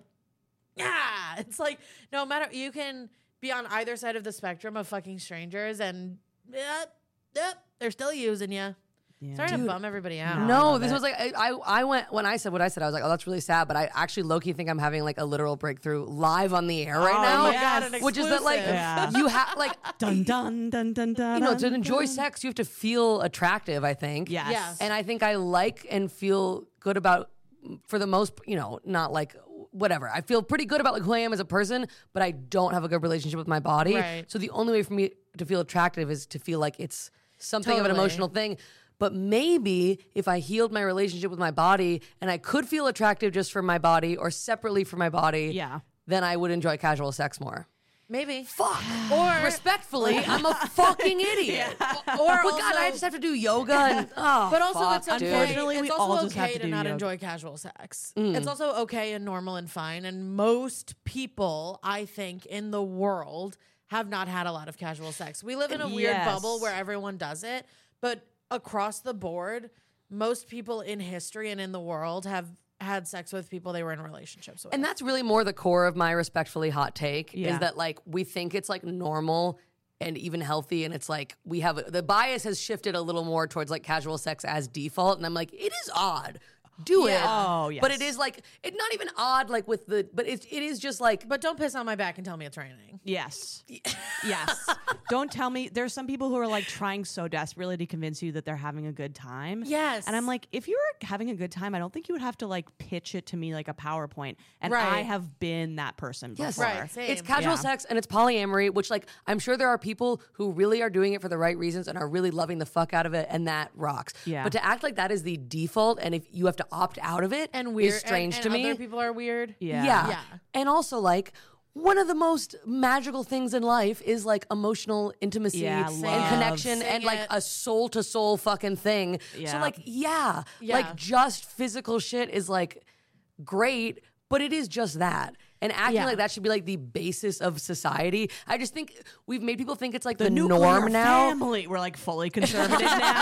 yeah. It's like, no matter, you can be on either side of the spectrum of fucking strangers and, yep, yep, they're still using you. Yeah. Sorry to bum everybody out. No. No, love this it. was like I, I I went when I said what I said. I was like, oh, that's really sad. But I actually low key think I'm having like a literal breakthrough live on the air right Oh now. my God, an which is that like exclusive. Yeah. you have like Dun dun dun dun dun. you know to dun, enjoy dun. sex you have to feel attractive. I think. Yes. Yes. And I think I like and feel good about for the most you know not like whatever. I feel pretty good about like who I am as a person, but I don't have a good relationship with my body. Right. So the only way for me to feel attractive is to feel like it's something of an Totally. emotional thing. But maybe if I healed my relationship with my body and I could feel attractive just for my body or separately for my body, Yeah. then I would enjoy casual sex more. Maybe. Fuck. Or respectfully, I'm a fucking idiot. Or But also, God, I just have to do yoga and oh, but also fuck, it's okay. dude. Unfortunately, it's we also all just have okay to to, do not yoga. enjoy casual sex. Mm. It's also okay and normal and fine. And most people, I think, in the world have not had a lot of casual sex. We live in a weird Yes. bubble where everyone does it, but across the board, most people in history and in the world have had sex with people they were in relationships with. And that's really more the core of my respectfully hot take Yeah. is that like we think it's like normal and even healthy and it's like we have the bias has shifted a little more towards like casual sex as default and I'm like it is odd. Do Yeah. it. Oh, But yes. it is like it's not even odd like with the but it it is just like but don't piss on my back and tell me it's raining. Yes. Yes. Don't tell me. There's some people who are like trying so desperately to convince you that they're having a good time. Yes. And I'm like, if you were having a good time, I don't think you would have to like pitch it to me like a PowerPoint. And Right. I have been that person Yes. before. Right. Same. It's casual Yeah. sex and it's polyamory, which like I'm sure there are people who really are doing it for the right reasons and are really loving the fuck out of it, and that rocks. Yeah. But to act like that is the default, and if you have to opt out of it, and weird is strange and, to and me. Other people are weird. Yeah. Yeah. Yeah. And also like one of the most magical things in life is like emotional intimacy Yeah, and love. connection Sing and like it. a soul to soul fucking thing. So Yeah. like yeah, Yeah. like just physical shit is like great, but it is just that. And acting Yeah. like that should be like the basis of society. I just think we've made people think it's like the, The nuclear norm now. family. We're like fully conservative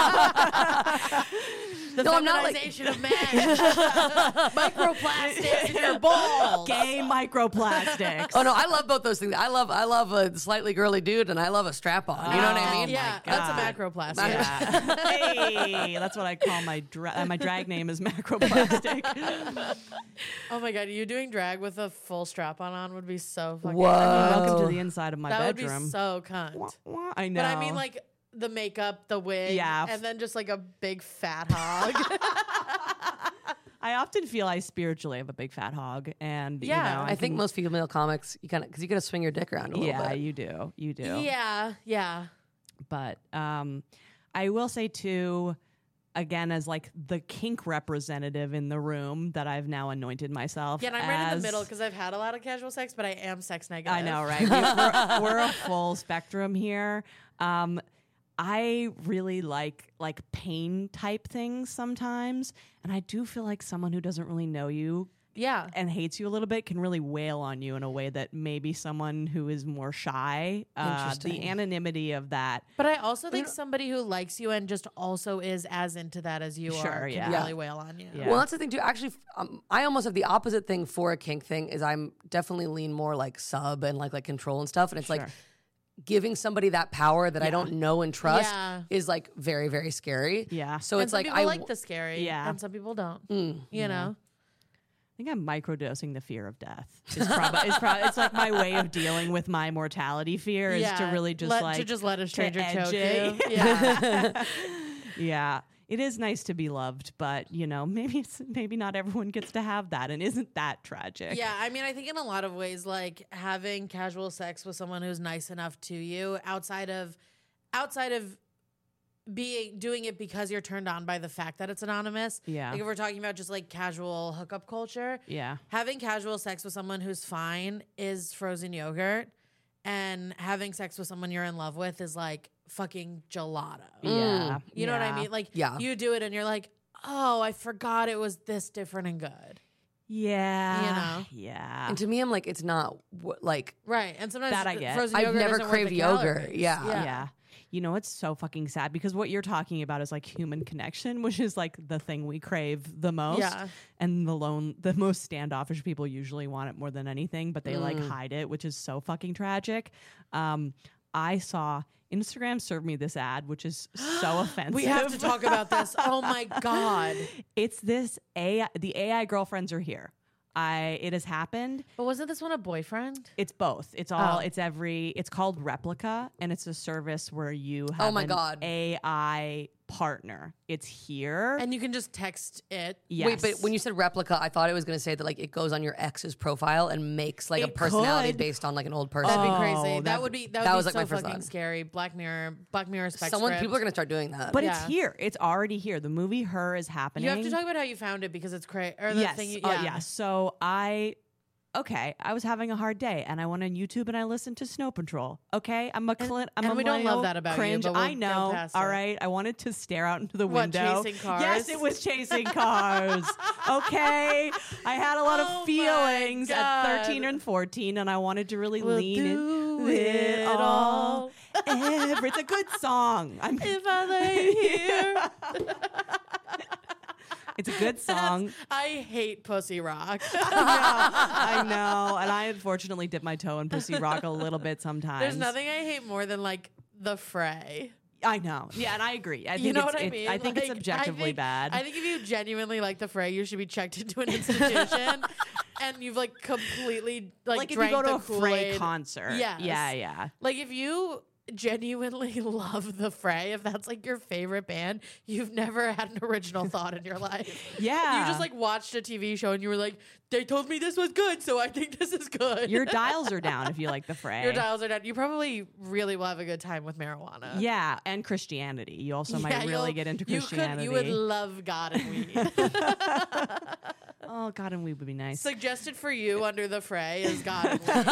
now. The No, I'm not, like- feminization of men. Microplastics in your balls. Gay microplastics. Oh no, I love both those things. I love I love a slightly girly dude and I love a strap on. You know what I mean? Yeah, my that's a God. macroplastic. Yeah. Hey, that's what I call my dra- uh, my drag name is macroplastic. Oh my god, are you doing drag with a full strap on on would be so fucking. Whoa. Welcome to Oh. the inside of my that bedroom. would be so cunt. Wah, wah, I know. But I mean, like the makeup, the wig, Yeah. and then just like a big fat hog. I often feel I spiritually have a big fat hog, and Yeah, you know, I, think can- most female comics, you kind of because you got to swing your dick around a little yeah, bit. you do, you do. yeah, yeah. But um, I will say too, again, as like the kink representative in the room, that I've now anointed myself. Yeah, and I'm right in the as- middle because I've had a lot of casual sex, but I am sex negative. I know, right? We- we're, we're a full spectrum here. Um, I really like like pain type things sometimes, and I do feel like someone who doesn't really know you Yeah. and hates you a little bit can really wail on you in a way that maybe someone who is more shy, uh, the Interesting. anonymity of that. But I also think somebody who likes you and just also is as into that as you Sure, are can yeah. really wail on you. Yeah. Well, that's the thing too. Actually, um, I almost have the opposite thing for a kink thing. Is I'm definitely lean more like sub and like like control and stuff. And it's like Sure. giving somebody that power that I don't know and trust Yeah. is like very very scary. Yeah. So And it's some like people I like the scary, Yeah. and some people don't. Mm. You know, I think I'm microdosing the fear of death. It's probably it's, prob- it's like my way of dealing with my mortality fear is to really just let, like to just let a stranger edge choke it. you. Yeah, yeah. It is nice to be loved, but you know, maybe it's, maybe not everyone gets to have that, and isn't that tragic? yeah. I mean, I think in a lot of ways, like having casual sex with someone who's nice enough to you, outside of outside of being doing it because you're turned on by the fact that it's anonymous. Yeah. Like if we're talking about just like casual hookup culture, Yeah. having casual sex with someone who's fine is frozen yogurt, and having sex with someone you're in love with is like fucking gelato. Yeah. You know what I Yeah. mean? Like, Yeah. you do it and you're like, oh, I forgot it was this different and good. Yeah. You know? Yeah. and to me, I'm like it's not wh- like Right. And sometimes That I the get. frozen I've yogurt never isn't worth craved the yogurt. calories. Yeah. yeah. You know, it's so fucking sad because what you're talking about is like human connection, which is like the thing we crave the most. Yeah. And the lone, the most standoffish people usually want it more than anything, but they like Mm. hide it, which is so fucking tragic. Um, I saw Instagram serve me this ad, which is so offensive. We have to talk about this. Oh my God. It's this A I, the A I girlfriends are here. I it has happened. But wasn't this one a boyfriend? It's both. It's all. Oh. It's every. It's called Replica, and it's a service where you have Oh my an God. A I partner. It's here. And you can just text it. yes. wait, but when you said replica, I thought it was going to say that like it goes on your ex's profile and makes like a It personality could. based on like an old person. That'd be Oh, crazy. that- That would be that would that be was, like, so my first fucking thought. scary. Black Mirror, Black Mirror spec Someone, script. people are going to start doing that. but Yeah. it's here. It's already here. The movie Her is happening. You have to talk about how you found it because it's crazy. Or the yes. thing you, uh, yeah. yeah. So I. Okay, I was having a hard day, and I went on YouTube and I listened to Snow Patrol. Okay, I'm a cl- I'm and a we don't love millennial that about you, cringe. but we'll I go know. past All it. right, I wanted to stare out into the What, window. chasing cars? Yes, it was chasing cars. Okay, I had a lot Oh of my feelings at God. thirteen and fourteen, and I wanted to really We'll lean do in it all. Ever. It's a good song. I'm. If I lay here. It's a good song. I hate Pussy Rock. I know, and I unfortunately dip my toe in Pussy Rock a little bit sometimes. There's nothing I hate more than like the fray. I know. Yeah, and I agree. I think You know it's, what I it- mean? I think it's Like, objectively I think, bad. I think if you genuinely like the fray, you should be checked into an institution. And you've like completely like, like if you drank go to the a Frey Kool-Aid. concert. Yes. Yeah, yeah. Like if you genuinely love the fray, if that's like your favorite band, you've never had an original thought in your life. Yeah. You just like watched a T V show and you were like, they told me this was good, so I think this is good. Your dials are down if you like the Fray. Your dials are down. You probably really will have a good time with marijuana. Yeah, and Christianity. You also Yeah, might really you'll- get into you Christianity. Could, you would love God and weed. Oh, God and weed would be nice. Suggested for you under the fray is God and weed.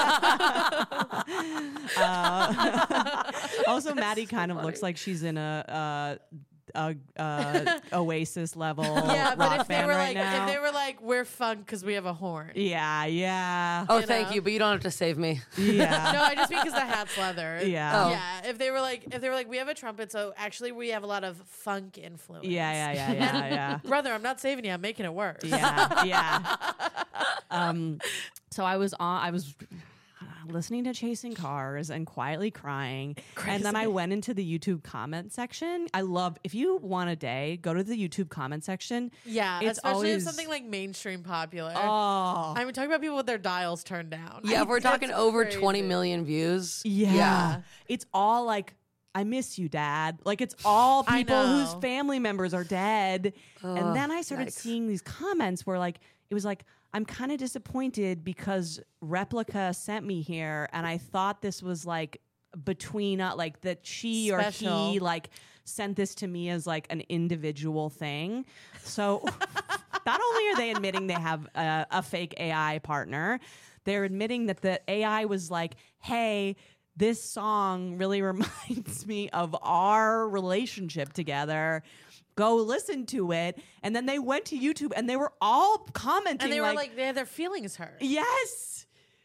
Uh, also, Maddie kind of looks like she's in a, uh, a, uh Oasis level Yeah, rock but if they band were right like, now. if they were like, we're fun because we have a horn. yeah, yeah, Oh, You thank know? you, but you don't have to save me. yeah. No, I just mean because the hat's leather. Yeah. Oh. Yeah. If they were like, if they were like, we have a trumpet, so actually we have a lot of funk influence. Yeah, yeah, yeah, yeah, yeah. Brother, I'm not saving you. I'm making it worse. Yeah, yeah. Um, so I was on. I was. listening to Chasing Cars and quietly crying. And then I went into the YouTube comment section. I love, if you want a day, go to the YouTube comment section. Yeah, It's especially always- if something like mainstream popular. Oh. I'm talking about people with their dials turned down. Yeah, if we're It's talking over crazy. twenty million views. Yeah. Yeah. It's all like, I miss you, Dad. Like, it's all I people whose know. family members are dead. Ugh, and then I started yikes. seeing these comments where, like, it was like, I'm kind of disappointed because Replica sent me here, and I thought this was like between, uh, like, that she or he, Special. like, sent this to me as like an individual thing. So not only are they admitting they have a, a fake A I partner, they're admitting that the A I was like, hey, this song really reminds me of our relationship together. Go listen to it. And then they went to YouTube and they were all commenting. And they were like, like, they had their feelings hurt. yes,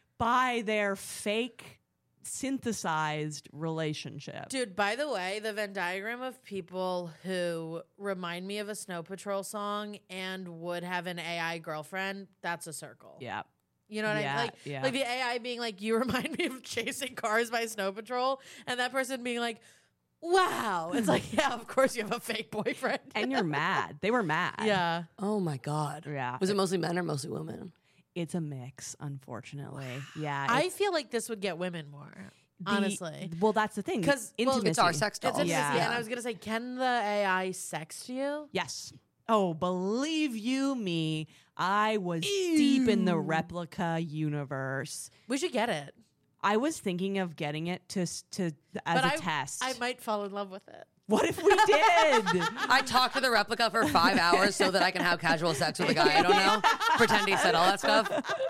by their fake synthesized relationship. Dude, by the way, the Venn diagram of people who remind me of a Snow Patrol song and would have an A I girlfriend, that's a circle. Yeah. You know what I Yeah, mean? Like, yeah. like the A I being like, you remind me of Chasing Cars by Snow Patrol, and that person being like, wow. It's like, yeah, of course you have a fake boyfriend. And you're mad. They were mad. yeah. Oh my God. Yeah. Was it mostly men or mostly women? It's a mix, unfortunately. Yeah. I it's- feel like this would get women more, the- honestly. Well, that's the thing. 'Cause, well, intimacy. It's our sex doll. It's intimacy. Yeah. And I was going to say, can the A I sext you? Yes. Oh, believe you me, I was deep in the Replica universe. We should get it. I was thinking of getting it to s- to as But a I, test. I might fall in love with it. What if we did? I talked to the replica for five hours so that I can have casual sex with a guy I don't know. Pretend he said all that stuff.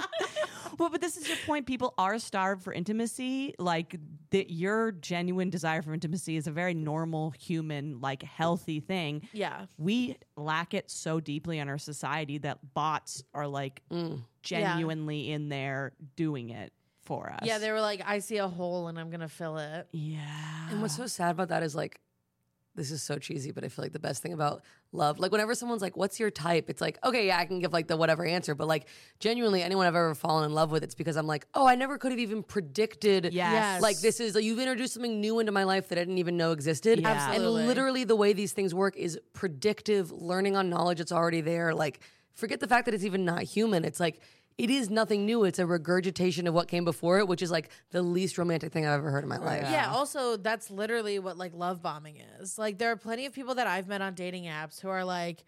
Well, but this is your point. People are starved for intimacy. Like that, your genuine desire for intimacy is a very normal, human, like healthy thing. Yeah. We lack it so deeply in our society that bots are like genuinely in there doing it for us. Yeah, they were like, I see a hole and I'm going to fill it. yeah. And what's so sad about that is like, this is so cheesy, but I feel like the best thing about love, like whenever someone's like, what's your type? It's like, okay, yeah, I can give like the whatever answer. But like genuinely anyone I've ever fallen in love with, it's because I'm like, oh, I never could have even predicted. Yes. Like this is, like, you've introduced something new into my life that I didn't even know existed. Yeah. Absolutely. And literally the way these things work is predictive, learning on knowledge that's already there. Like forget the fact that it's even not human. It's like, it is nothing new. It's a regurgitation of what came before it, which is like the least romantic thing I've ever heard in my life. Yeah. Also, that's literally what like love bombing is. Like, there are plenty of people that I've met on dating apps who are like,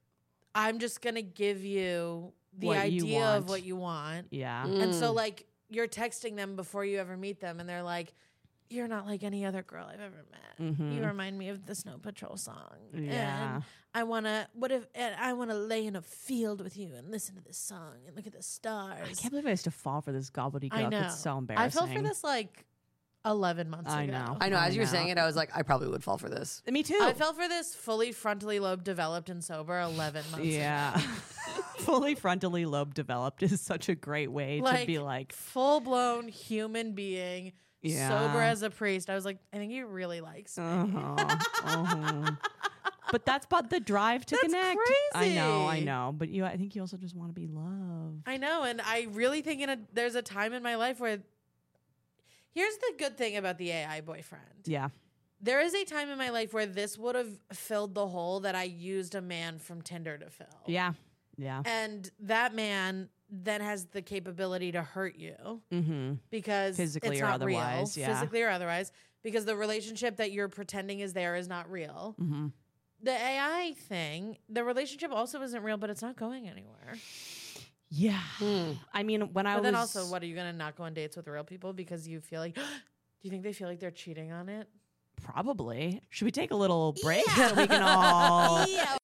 I'm just going to give you the What you idea of want. what you want. Yeah. And so, like, you're texting them before you ever meet them, and they're like, you're not like any other girl I've ever met. You remind me of the Snow Patrol song. Yeah. And I want to, what if, and I want to lay in a field with you and listen to this song and look at the stars. I can't believe I used to fall for this gobbledygook. I know. It's so I embarrassing. fell for this like eleven months I ago. know. I know. I As you were know. saying it, I was like, I probably would fall for this. Me too. I fell for this fully frontally lobe developed and sober eleven months Yeah. ago. Fully frontally lobe developed is such a great way to be like, full blown human being, Yeah. sober as a priest. I was like, I think he really likes me. uh-huh, uh-huh. But that's but the drive to That's connect. I know, I crazy. know. But you, I think you also just want to be loved. I know, and I really think in a there's a time in my life where here's the good thing about the A I boyfriend. Yeah. There is a time in my life where this would have filled the hole that I used a man from Tinder to fill. Yeah. Yeah. And that man then has the capability to hurt you Mm-hmm. because Physically it's or not real, otherwise, yeah. physically or otherwise, because the relationship that you're pretending is there is not real. Mm-hmm. The A I thing, the relationship also isn't real, but it's not going anywhere. Yeah. I mean, when I But was then also, what are you going to not go on dates with real people because you feel like, do you think they feel like they're cheating on it? probably should we take a little break so we can all? Yeah.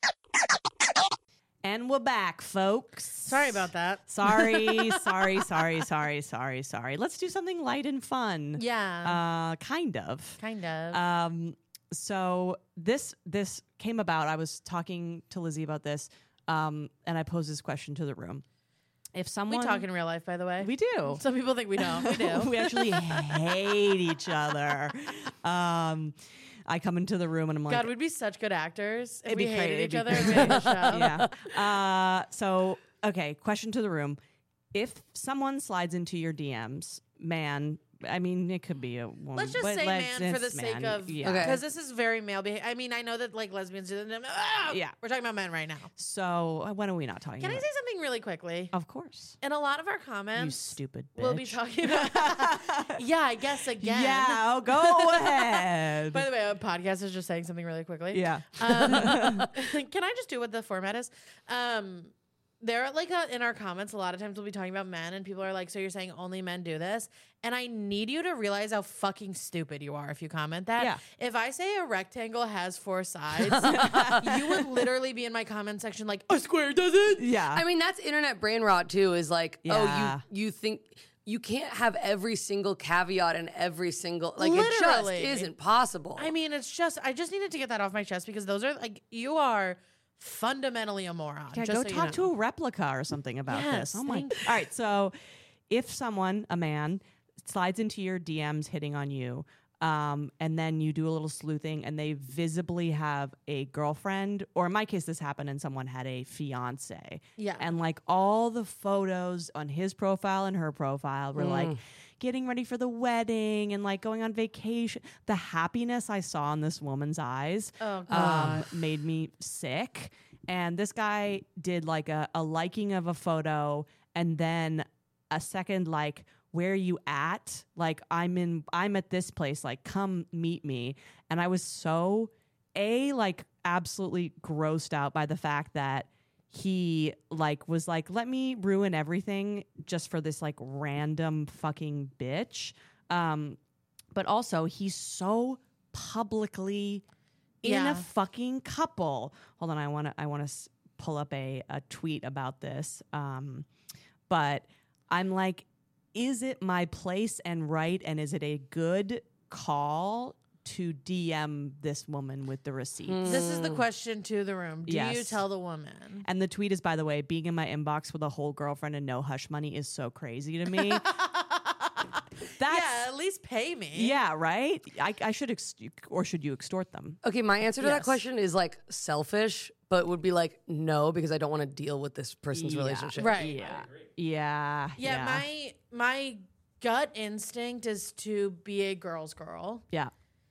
And we're back, folks. Sorry about that. Sorry, sorry, sorry, sorry, sorry, sorry. Let's do something light and fun. Yeah. Uh, kind of. kind of. Um, so this this came about. I was talking to Lizzie about this, um, and I posed this question to the room. If we someone talk in real life, by the way. we do. Some people think we don't. We do. we actually hate each other. Um, I come into the room and I'm like, God, we'd be such good actors if It'd we be hated cra- each it'd other be and made a show. yeah. Uh, so, okay, question to the room. If someone slides into your D Ms, man. I mean, it could be a woman. Let's just but say let's- man for the it's sake man. of yeah. Okay. because this is very male behavior. I mean, I know that like lesbians do that. Ah! Yeah. We're talking about men right now. So uh, when are we not talking Can I about? say something really quickly? Of course. In a lot of our You comments, stupid bitch. we'll be talking about. yeah, I guess again. Yeah, go ahead. By the way, a podcast is just saying something really quickly. yeah. Um, can I just do what the format is? Um, there, are like uh in our comments, a lot of times we'll be talking about men, and people are like, "So you're saying only men do this?" And I need you to realize how fucking stupid you are if you comment that. Yeah. If I say a rectangle has four sides, you would literally be in my comment section like, "A square doesn't." Yeah. I mean, that's internet brain rot too. Is like, Yeah. oh, you you think you can't have every single caveat and every single like Literally. it just isn't possible. I mean, it's just I just needed to get that off my chest because those are like you are fundamentally a moron. Yeah, just go so you talk know. to a replica or something about Yes, this. Oh my! thank All right, so if someone, a man, slides into your D Ms hitting on you, um, and then you do a little sleuthing, and they visibly have a girlfriend, or in my case, this happened, and someone had a fiance. Yeah. and like all the photos on his profile and her profile were like getting ready for the wedding and like going on vacation. The happiness I saw in this woman's eyes Oh, um, made me sick. And this guy did like a, a liking of a photo and then a second like, where are you at? Like I'm in I'm at this place, like come meet me. And I was so a like absolutely grossed out by the fact that he like was like, let me ruin everything just for this like random fucking bitch. Um, but also he's so publicly in Yeah. a fucking couple. Hold on, I want to I want to s- pull up a a tweet about this. Um, but I'm like, is it my place and right, and is it a good call to D M this woman with the receipts? This is the question to the room. Do you Yes. tell the woman? And the tweet is, by the way, being in my inbox with a whole girlfriend and no hush money is so crazy to me. That's yeah, at least pay me. yeah, right. I, I should ex- or should you extort them? okay, my answer to that Yes. question is like selfish, but would be like no because I don't want to deal with this person's Yeah. relationship. Right. Yeah, yeah, Yeah, my my gut instinct is to be a girl's girl, yeah,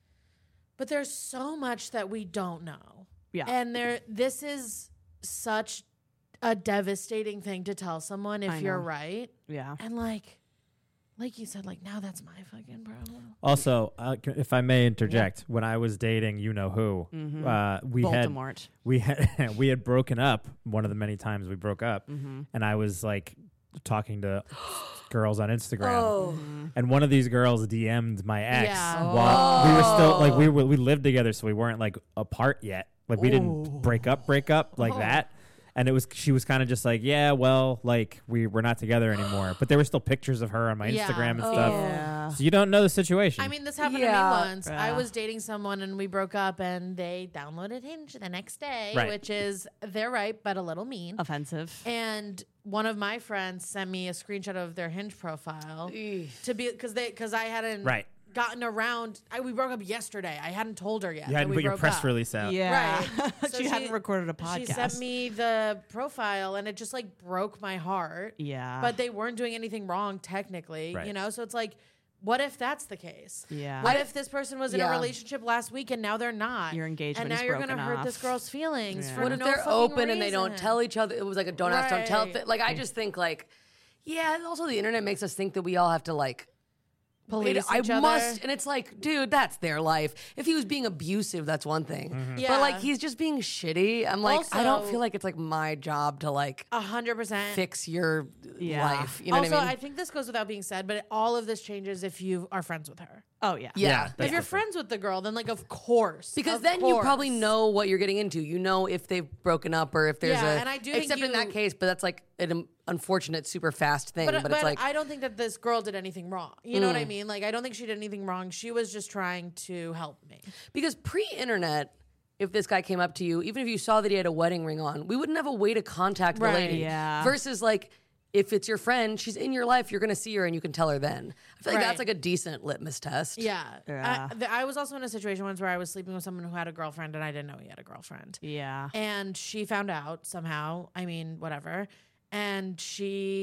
but there's so much that we don't know. yeah. And there this is such a devastating thing to tell someone if I you're know. right. yeah. And like like you said, like now that's my fucking problem. Also, uh, c- if I may interject, when I was dating, you know who, Mhm. uh, we had Voldemort. we had we had broken up. One of the many times we broke up, Mm-hmm. and I was like talking to girls on Instagram, Oh, and one of these girls D M'd my ex Yeah. while we were still like Oh. we were we lived together, so we weren't like apart yet. Like we Ooh. didn't break up, break up like Oh. that. And it was she was kind of just like, yeah, well, like we we're not together anymore. But there were still pictures of her on my Yeah. Instagram and Oh. stuff. Yeah. So you don't know the situation. I mean, this happened Yeah. to me once. I Yeah. was dating someone and we broke up, and they downloaded Hinge the next day, Right. which is they're right, but a little mean. Offensive. And one of my friends sent me a screenshot of their Hinge profile Eesh. to be because they because I hadn't Right. gotten around. I, we broke up yesterday. I hadn't told her yet. you that hadn't we put your broke press up. release out. Yeah. Right. So she, she- hadn't recorded a podcast. She sent me the profile, and it just like broke my heart. Yeah. But they weren't doing anything wrong technically, Right. you know. So it's like, what if that's the case? yeah. What if this person was in a Yeah. relationship last week and now they're not? Your engagement and now is you're broken gonna hurt this off. girl's feelings. Yeah. For What if no they're fucking open and they don't reason? tell each other? It was like a don't ask, don't tell. Right. Th- like I just think like, yeah. and Also, the internet makes us think that we all have to like. Police it- I each other. must, and it's like, dude, that's their life. If he was being abusive, that's one thing. Yeah. But like, he's just being shitty. I'm like, I don't Also- feel like it's like my job to like A hundred percent. fix your Yeah. life. You know Also, what I I, mean? think this goes without being said, but all of this changes if you are friends with her. oh yeah. yeah. Yeah, If that's you're different. friends with the girl, then like of course, Because of then you course. probably know what you're getting into. You know if they've broken up or if there's Yeah, a. and I do think except in that you- case, but that's like an um, unfortunate, super fast thing. But, But, but, it's like, I don't think that this girl did anything wrong. You know what Mm. I mean? Like I don't think she did anything wrong. She was just trying to help me. because pre-internet, if this guy came up to you, even if you saw that he had a wedding ring on, we wouldn't have a way to contact the Right. lady. Yeah. Versus like. If it's your friend, she's in your life, you're going to see her and you can tell her then. I feel like Right. that's like a decent litmus test. Yeah. Yeah. I, th- I was also in a situation once where I was sleeping with someone who had a girlfriend and I didn't know he had a girlfriend. Yeah. And she found out somehow. I mean, whatever. And she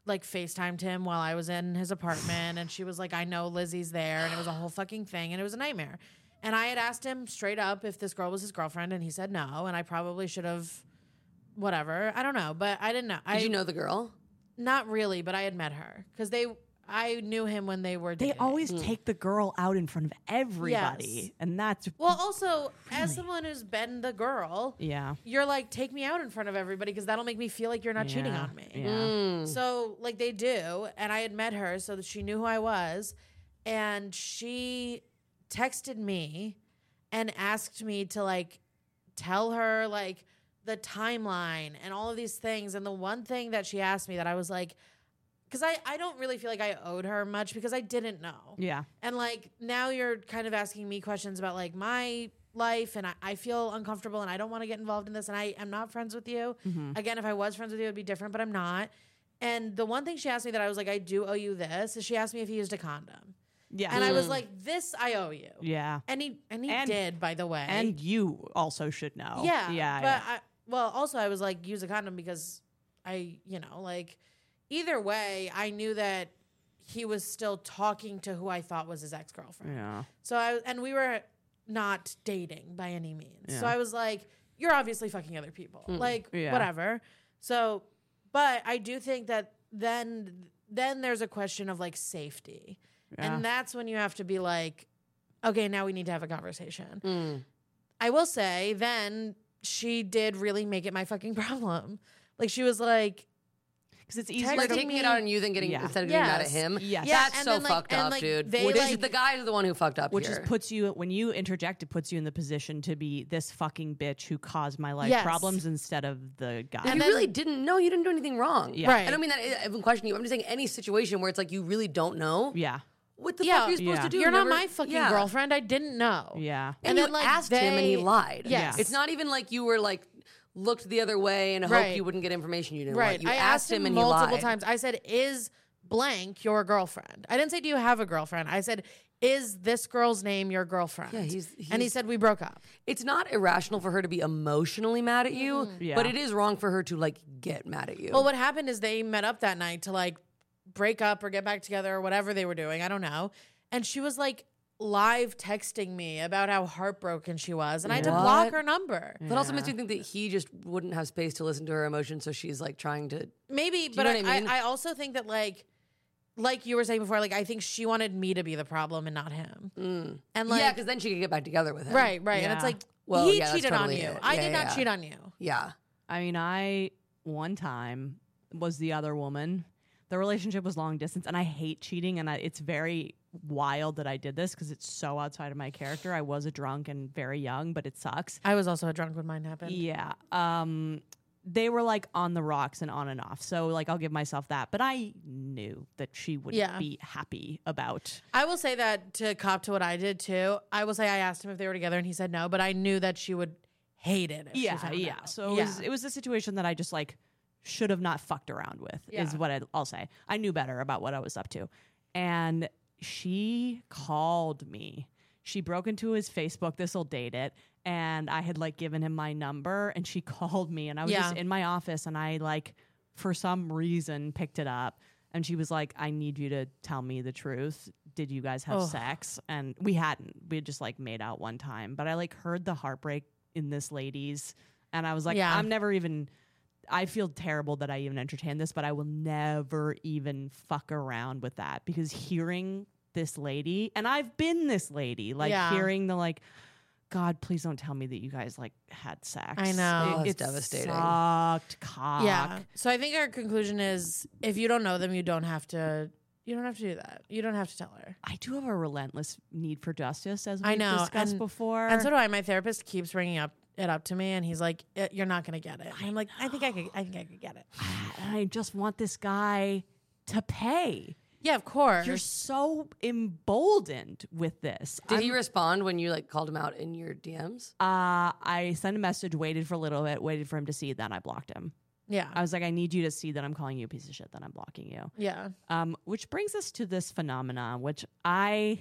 like FaceTimed him while I was in his apartment, and she was like, I know Lizzie's there, and it was a whole fucking thing, and it was a nightmare. And I had asked him straight up if this girl was his girlfriend, and he said no, and I probably should have, whatever. I don't know, but I didn't know. Did I, you know the girl? Not really, but I had met her because they. I knew him when they were They dating. always take the girl out in front of everybody, Yes. and that's Well, also, as someone who's been the girl, yeah. you're like, take me out in front of everybody because that'll make me feel like you're not cheating Yeah, on me. Yeah. Mm. So, like, they do. And I had met her so that she knew who I was. And she texted me and asked me to, like, tell her, like, the timeline and all of these things. And the one thing that she asked me that I was like, because I, I don't really feel like I owed her much because I didn't know. Yeah. And like now you're kind of asking me questions about like my life and I, I feel uncomfortable and I don't want to get involved in this and I am not friends with you. Mm-hmm. Again, if I was friends with you, it would be different, but I'm not. And the one thing she asked me that I was like, I do owe you this is she asked me if he used a condom. Yeah. And I was like, this I owe you. yeah. And he and he And- did, by the way. And you also should know. yeah. Yeah. But yeah. I well, also I was like, use a condom because I, you know, like either way, I knew that he was still talking to who I thought was his ex-girlfriend. yeah. So I and we were not dating by any means. Yeah. So I was like, you're obviously fucking other people. Like Yeah. whatever. So but I do think that then then there's a question of like safety. Yeah. And that's when you have to be like, okay, now we need to have a conversation. Mm. I will say then she did really make it my fucking problem. Like she was like, Because it's easier Text Like to taking me- it out on you than getting Yeah. instead of getting mad at Yes. him. Yes. Yeah, That's and so then, like- fucked and, up, like, dude. they, Well, this is like- the guy is the one who fucked up which here. just puts you when you interject, it puts you in the position to be this fucking bitch who caused my life Yes. problems instead of the guy. you And then- really didn't know. You didn't do anything wrong. Yeah. Right. I don't mean that I even question you. I'm just saying any situation where it's like you really don't know. yeah. What the Yeah. fuck are you supposed Yeah. to do? you're not Never- my fucking Yeah. girlfriend. I didn't know. Yeah. And, And you then, like, asked him and he they- lied. Yes. It's not even like you were like looked the other way and Right. hoped you wouldn't get information you didn't Right. want. You I asked him and he multiple lied. times. I said, is blank your girlfriend? I didn't say, do you have a girlfriend? I said, is this girl's name your girlfriend? Yeah, he's- and he he's- said, we broke up. It's not irrational for her to be emotionally mad at you, Mm-hmm. Yeah. but it is wrong for her to like get mad at you. Well, what happened is they met up that night to like break up or get back together or whatever they were doing. I don't know. And she was like live texting me about how heartbroken she was. And I had to What? block her number. that also makes me think that he just wouldn't have space to listen to her emotions, so she's like trying to. Maybe, but know I, what I mean? I, I also think that like, like you were saying before, like I think she wanted me to be the problem and not him. Mm. And like, yeah, because then she could get back together with him. right, right. And Yeah. it's like, Well, he yeah, that's cheated totally on you. it. I Yeah, did yeah, not yeah. cheat on you. Yeah. I mean, I one time was the other woman. The relationship was long distance, and I hate cheating, and I, it's very wild that I did this because it's so outside of my character. I was a drunk and very young, but it sucks. I was also a drunk when mine happened. Yeah. Um, they were like on the rocks and on and off. So like I'll give myself that. But I knew that she wouldn't Yeah. be happy about. I will say that to cop to what I did too. I will say I asked him if they were together and he said no, but I knew that she would hate it. If she Yeah, found yeah. out. So it yeah. was it was a situation that I just like should have not fucked around with is Yeah. what I, I'll say. I knew better about what I was up to. And she called me. She broke into his Facebook. This'll date it. And I had like given him my number and she called me and I was Yeah. just in my office and I like for some reason picked it up and she was like, I need you to tell me the truth. Did you guys have Ugh. sex? And we hadn't. We had just like made out one time. But I like heard the heartbreak in this lady's and I was like, Yeah. I'm never even I feel terrible that I even entertained this, but I will never even fuck around with that because hearing this lady, and I've been this lady, like Yeah. hearing the like, God, please don't tell me that you guys like had sex. I know. Oh, it's it devastating. Sucked cock. Yeah. So I think our conclusion is if you don't know them, you don't have to you don't have to do that. You don't have to tell her. I do have a relentless need for justice, as I we've know, discussed and- before. And so do I. My therapist keeps bringing up it up to me and he's like, "Eh, you're not going to get it. And I'm like, I think I could I think I could get it. and I just want this guy to pay. Yeah, of course. You're so emboldened with this. Did I'm- he respond when you like called him out in your D Ms? Uh, I sent a message, waited for a little bit, waited for him to see, then I blocked him. yeah. I was like, I need you to see that I'm calling you a piece of shit, then I'm blocking you. yeah. Um, which brings us to this phenomenon, which I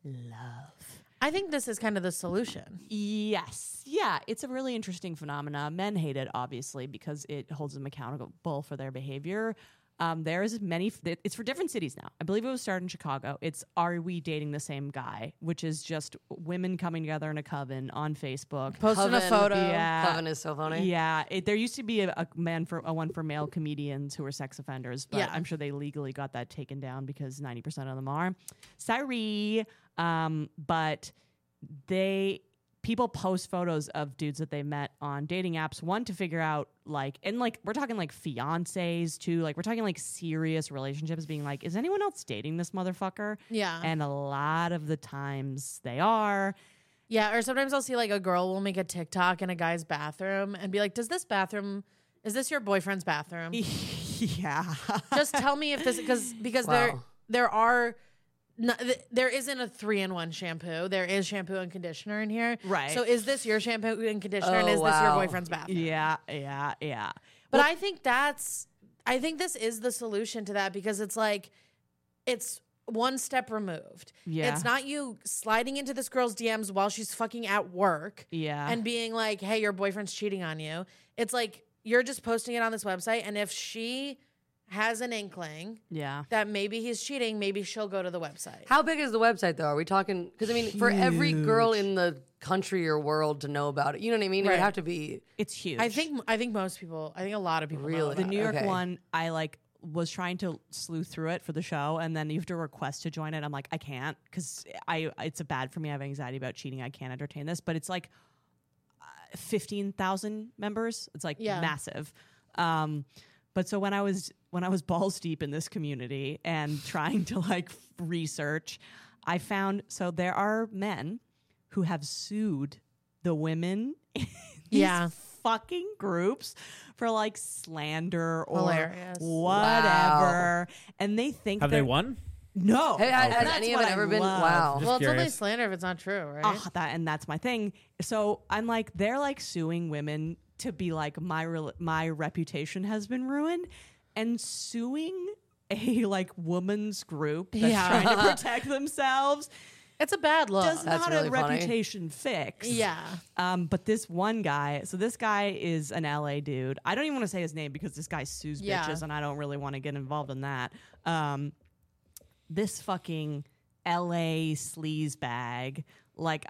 love. I think this is kind of the solution. Yes. Yeah, it's a really interesting phenomenon. Men hate it, obviously, because it holds them accountable for their behavior. Um, there's many. It's for different cities now. I believe it was started in Chicago. It's Are We Dating the Same Guy? Which is just women coming together in a coven on Facebook. Posting a Coven. photo. Yeah. Coven is so funny. Yeah, it, there used to be a, a man for a one for male comedians who were sex offenders, but Yeah. I'm sure they legally got that taken down because ninety percent of them are. Sorry, um, but they people post photos of dudes that they met on dating apps. One to figure out like, and like we're talking like fiancés too. Like we're talking like serious relationships. Being like, is anyone else dating this motherfucker? Yeah. And a lot of the times they are. Yeah, or sometimes I'll see like a girl will make a TikTok in a guy's bathroom and be like, "Does this bathroom? Is this your boyfriend's bathroom? Yeah. Just tell me if this because because there Wow. there are." No, th- there isn't a three-in-one shampoo. There is shampoo and conditioner in here. Right. So is this your shampoo and conditioner? and Oh, is this your wow. boyfriend's bathroom? Yeah, yeah, yeah. But I think that's I think this is the solution to that because it's like it's one step removed. Yeah. It's not you sliding into this girl's D Ms while she's fucking at work Yeah. and being like, "Hey, your boyfriend's cheating on you." It's like you're just posting it on this website and if she has an inkling Yeah. that maybe he's cheating, maybe she'll go to the website. How big is the website though? Are we talking? Because I mean, for every girl in the country or world to know about it, you know what I mean? It Right. would have to be. It's huge. I think I think most people, I think a lot of people know Really? about the it. New York Okay. one, I like was trying to sleuth through it for the show, and then you have to request to join it. I'm like, I can't because I it's a bad for me. I have anxiety about cheating. I can't entertain this. But it's like uh, fifteen thousand members. It's like Yeah. massive. Um, but so when I was when I was balls deep in this community and trying to like research, I found so there are men who have sued the women in these Yeah. fucking groups for like slander or Hilarious. whatever, and they think Have they they're- won? No, Hey, has, has That's any of what it I ever been? love. Wow. Just Well, it's only curious. slander if it's not true, right? Ah, that and that's my thing. So I'm like, they're like suing women to be like my re- my reputation has been ruined, and suing a like woman's group that's Yeah. trying to protect themselves It's a bad look. does That's not really a funny. reputation fix. Yeah. Um, but this one guy, so this guy is an L A dude. I don't even want to say his name because this guy sues Yeah. bitches, and I don't really want to get involved in that. Um, this fucking L A sleaze bag. Like,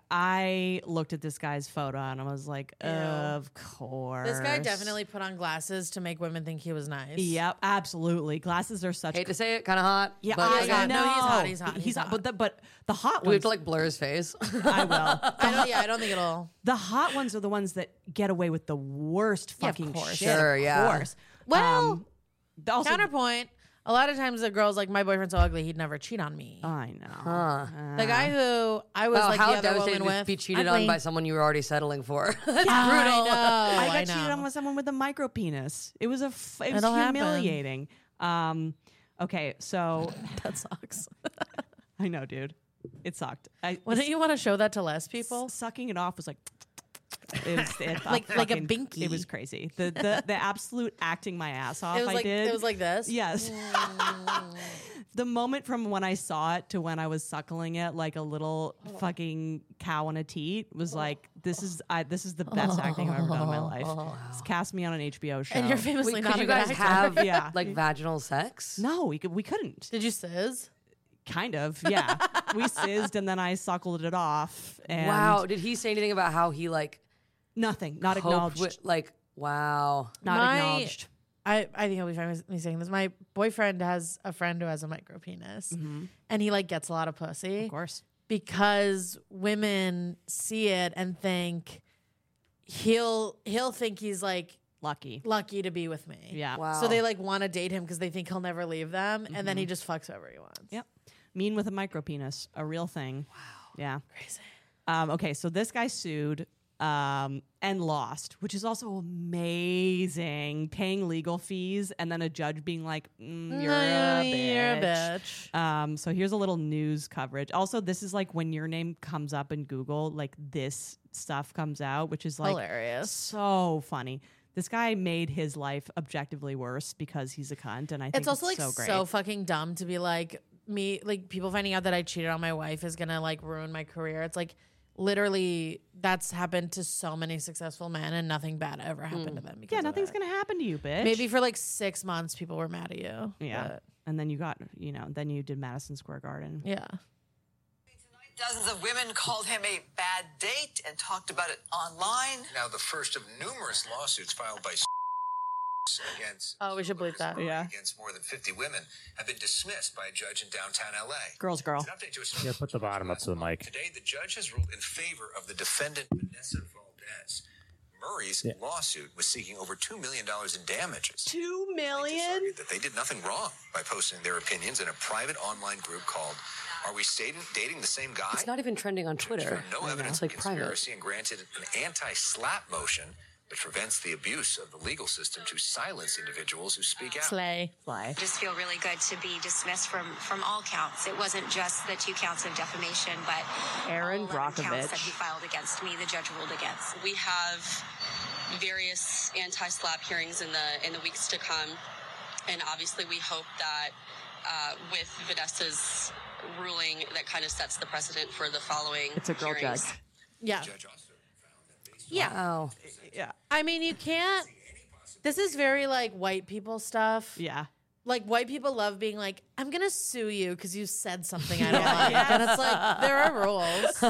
I looked at this guy's photo and I was like, Ew. of course. This guy definitely put on glasses to make women think he was nice. Yep, absolutely. Glasses are such. Hate to say it, kind of hot. yeah, but I okay. yeah, know. no, he's hot, he's hot, He's, he's hot. hot. But the, but the hot Do we have ones, to like blur his face? I will. I don't, yeah, I don't think it'll. The hot ones are the ones that get away with the worst Yeah, of fucking course. shit. Sure, of yeah. course. Well, Um, the- also, Counterpoint. A lot of times the girl's like, my boyfriend's so ugly, he'd never cheat on me. I know. Huh. the guy who I was Wow, like how the other devastating woman to with. be cheated ugly. on by someone you were already settling for. That's brutal. I know. I got I cheated on know. with someone with a micro penis. It was a f- it was It'll happen. humiliating. Um, okay, so That sucks. I know, dude, it sucked. I Wouldn't you want to show that to less people? sucking it off was like. It was, it Like- like a fucking- binky. It was crazy. The the the absolute acting my ass off. It was I like did. it was like this. Yes. The moment from when I saw it to when I was suckling it like a little fucking cow on a teat was like this is I this is the best acting I've ever done in my life. It's cast me on an H B O show. And you're famously Wait, not could a you good guys actor. have Yeah. like vaginal sex? No, we could, we couldn't. Did you sizz? Kind of, yeah. We sizzed and then I suckled it off. And Wow. Did he say anything about how he like nothing, not coped acknowledged. with like? Wow. not My- acknowledged. I, I think I'll be fine with me saying this. My boyfriend has a friend who has a micro penis, and he like gets a lot of pussy Of course. because women see it and think he'll he'll think he's like Lucky. lucky to be with me. Yeah. Wow. So they like want to date him because they think he'll never leave them, and then he just fucks whoever he wants. Yep. Mean with a micro penis, a real thing. Wow. Yeah. Crazy. Um, okay, so this guy sued um, and lost, which is also amazing. Paying legal fees and then a judge being like, mm, "You're a bitch." You're a bitch. Um, so here's a little news coverage. Also, this is like when your name comes up in Google, like this stuff comes out, which is like Hilarious. so funny. This guy made his life objectively worse because he's a cunt, and I think It's also like so great. so fucking dumb to be like me, like people finding out that I cheated on my wife is gonna like ruin my career. It's like literally that's happened to so many successful men and nothing bad ever happened to them. Because Yeah, of nothing's that. gonna happen to you, bitch. Maybe for like six months people were mad at you. Yeah. but And then you got, you know, then you did Madison Square Garden. yeah. Dozens of women called him a bad date and talked about it online. Now the first of numerous lawsuits filed by against Oh, we should bleep that. Yeah. against more than fifty women have been dismissed by a judge in downtown L A. Girls, girl. It's an update to a Yeah, put the bottom up to the mic. Today, the judge has ruled in favor of the defendant, Vanessa Valdez. Murray's lawsuit was seeking over two million dollars in damages. Two Plaintiffs million? argued that they did nothing wrong by posting their opinions in a private online group called Are We Dating, dating the Same Guy? It's not even trending on Twitter. No evidence It's like of private. conspiracy and granted an anti-slap motion that prevents the abuse of the legal system to silence individuals who speak out. Slay. Fly. Just feel really good to be dismissed from from all counts. It wasn't just the two counts of defamation, but Aaron all eleven counts that Brockovich. he filed against me. The judge ruled against. We have various anti-slap hearings in the in the weeks to come, and obviously we hope that uh, with Vanessa's ruling, that kind of sets the precedent for the following It's a girl hearings. judge. Yeah. Judge also found that based Yeah. Oh, Yeah. I mean, you can't. This is very like white people stuff. Yeah. Like white people love being like, I'm gonna sue you because you said something I don't like, and it's like there are rules.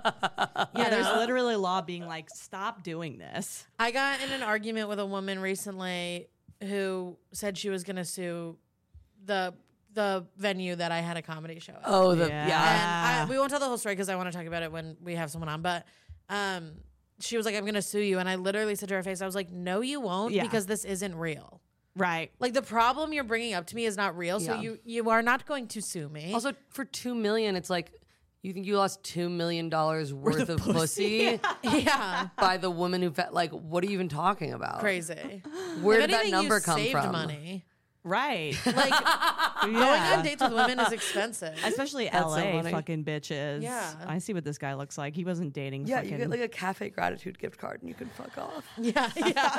Yeah, there's know? literally law being like, stop doing this. I got in an argument with a woman recently who said she was gonna sue the the venue that I had a comedy show at. oh, the Yeah. yeah. And I, we won't tell the whole story because I want to talk about it when we have someone on. But um, she was like, I'm going to sue you. And I literally said to her face, I was like, no, you won't, Yeah. because this isn't real. Right. Like the problem you're bringing up to me is not real. So Yeah. you, you are not going to sue me. Also, for two million, it's like you think you lost two million dollars worth of pussy yeah, by the woman who fe- like. What are you even talking about? crazy. Where If did that anything, number you come saved from? money. Right. Like going Yeah. on dates with women is expensive. Especially That's L so A funny. fucking bitches. Yeah. I see what this guy looks like. He wasn't dating. Yeah, fucking... you get like a cafe gratitude gift card and you can fuck off. yeah,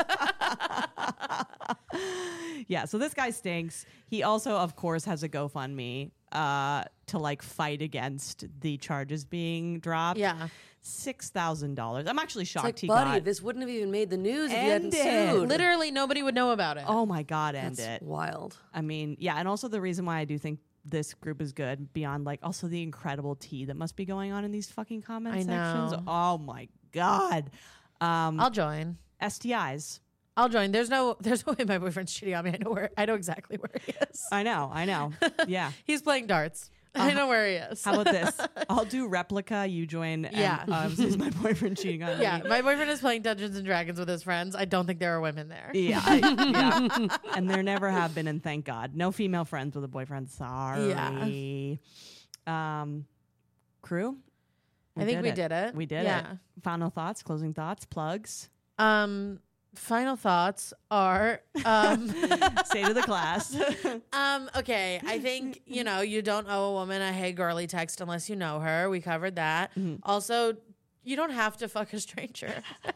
yeah. Yeah, so this guy stinks. He also, of course, has a GoFundMe uh, to like fight against the charges being dropped. Yeah. Six thousand dollars. I'm actually shocked It's like, he buddy, got. this wouldn't have even made the news if you End hadn't it. sued. Literally nobody would know about it. Oh my god, end That's it. wild. I mean, yeah, and also the reason why I do think this group is good beyond like also the incredible tea that must be going on in these fucking comment I sections. know. Oh my god. Um, I'll join. S T Is. I'll join. There's no there's no way my boyfriend's cheating on me. I know where I know exactly where he is. I know, I know. Yeah. He's playing darts. I know where he is. How about this? I'll do replica. You join. And, Yeah. Um, is my boyfriend cheating on yeah, me? my boyfriend is playing Dungeons and Dragons with his friends. I don't think there are women there. Yeah, I- yeah. And there never have been, and thank God, no female friends with a boyfriend. Sorry. Um, crew. I think we did it. We did Yeah. it. Final thoughts, closing thoughts, plugs. Um, final thoughts are um, Say to the class. um, okay. I think you know you don't owe a woman a "Hey girly" text unless you know her. We covered that. Also, you don't have to fuck a stranger.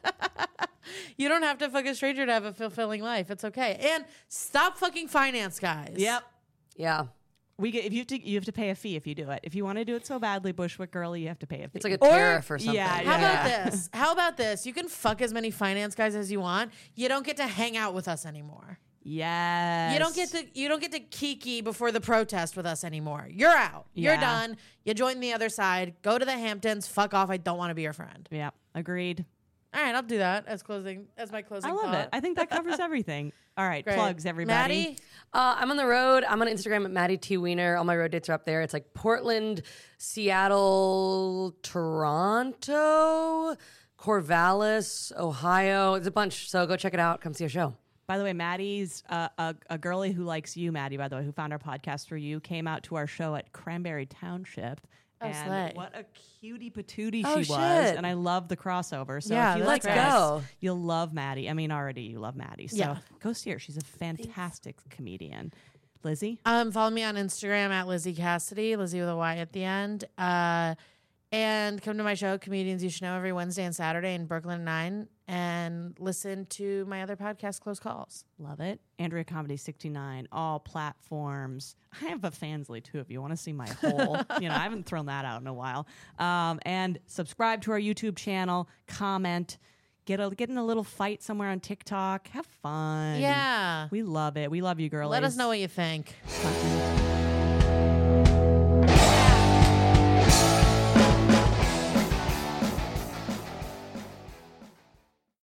You don't have to fuck a stranger to have a fulfilling life. It's okay. And stop fucking finance guys. Yep. Yeah. We get if you have to you have to pay a fee if you do it. If you want to do it so badly, Bushwick girly, you have to pay a fee. It's like a Or- tariff or something. Yeah, How yeah. about this? How about this? You can fuck as many finance guys as you want. You don't get to hang out with us anymore. yes. You don't get to you don't get to kiki before the protest with us anymore. You're out. You're Yeah. done. You join the other side. Go to the Hamptons. Fuck off. I don't want to be your friend. Yeah, agreed. All right, I'll do that as closing as my closing. I love thought. it. I think that covers everything. All right, Great. plugs everybody. Maddie, Uh, I'm on the road. I'm on Instagram at Maddie T Wiener. All my road dates are up there. It's like Portland, Seattle, Toronto, Corvallis, Ohio. It's a bunch. So go check it out. Come see a show. By the way, Maddie's uh, a, a girlie who likes you, Maddie, by the way, who found our podcast through you, came out to our show at Cranberry Township. Oh, and slay. what a cutie patootie Oh, she was. shit. And I love the crossover. So Yeah, if you that's like great. us, Go. you'll love Maddie. I mean, already you love Maddie. So Yeah. go see her. She's a fantastic comedian. Lizzie? um, follow me on Instagram at Lizzie Cassidy. Lizzie with a Y at the end. Uh, And come to my show, Comedians You Should Know, every Wednesday and Saturday in Brooklyn nine, and listen to my other podcast, Close Calls. Love it. Andrea Comedy sixty-nine, all platforms. I have a Fansly too if you want to see my whole, you know, I haven't thrown that out in a while. Um, and subscribe to our YouTube channel, comment, get a get in a little fight somewhere on TikTok, have fun. Yeah. We love it. We love you, girlies. Let us know what you think. Talk to you.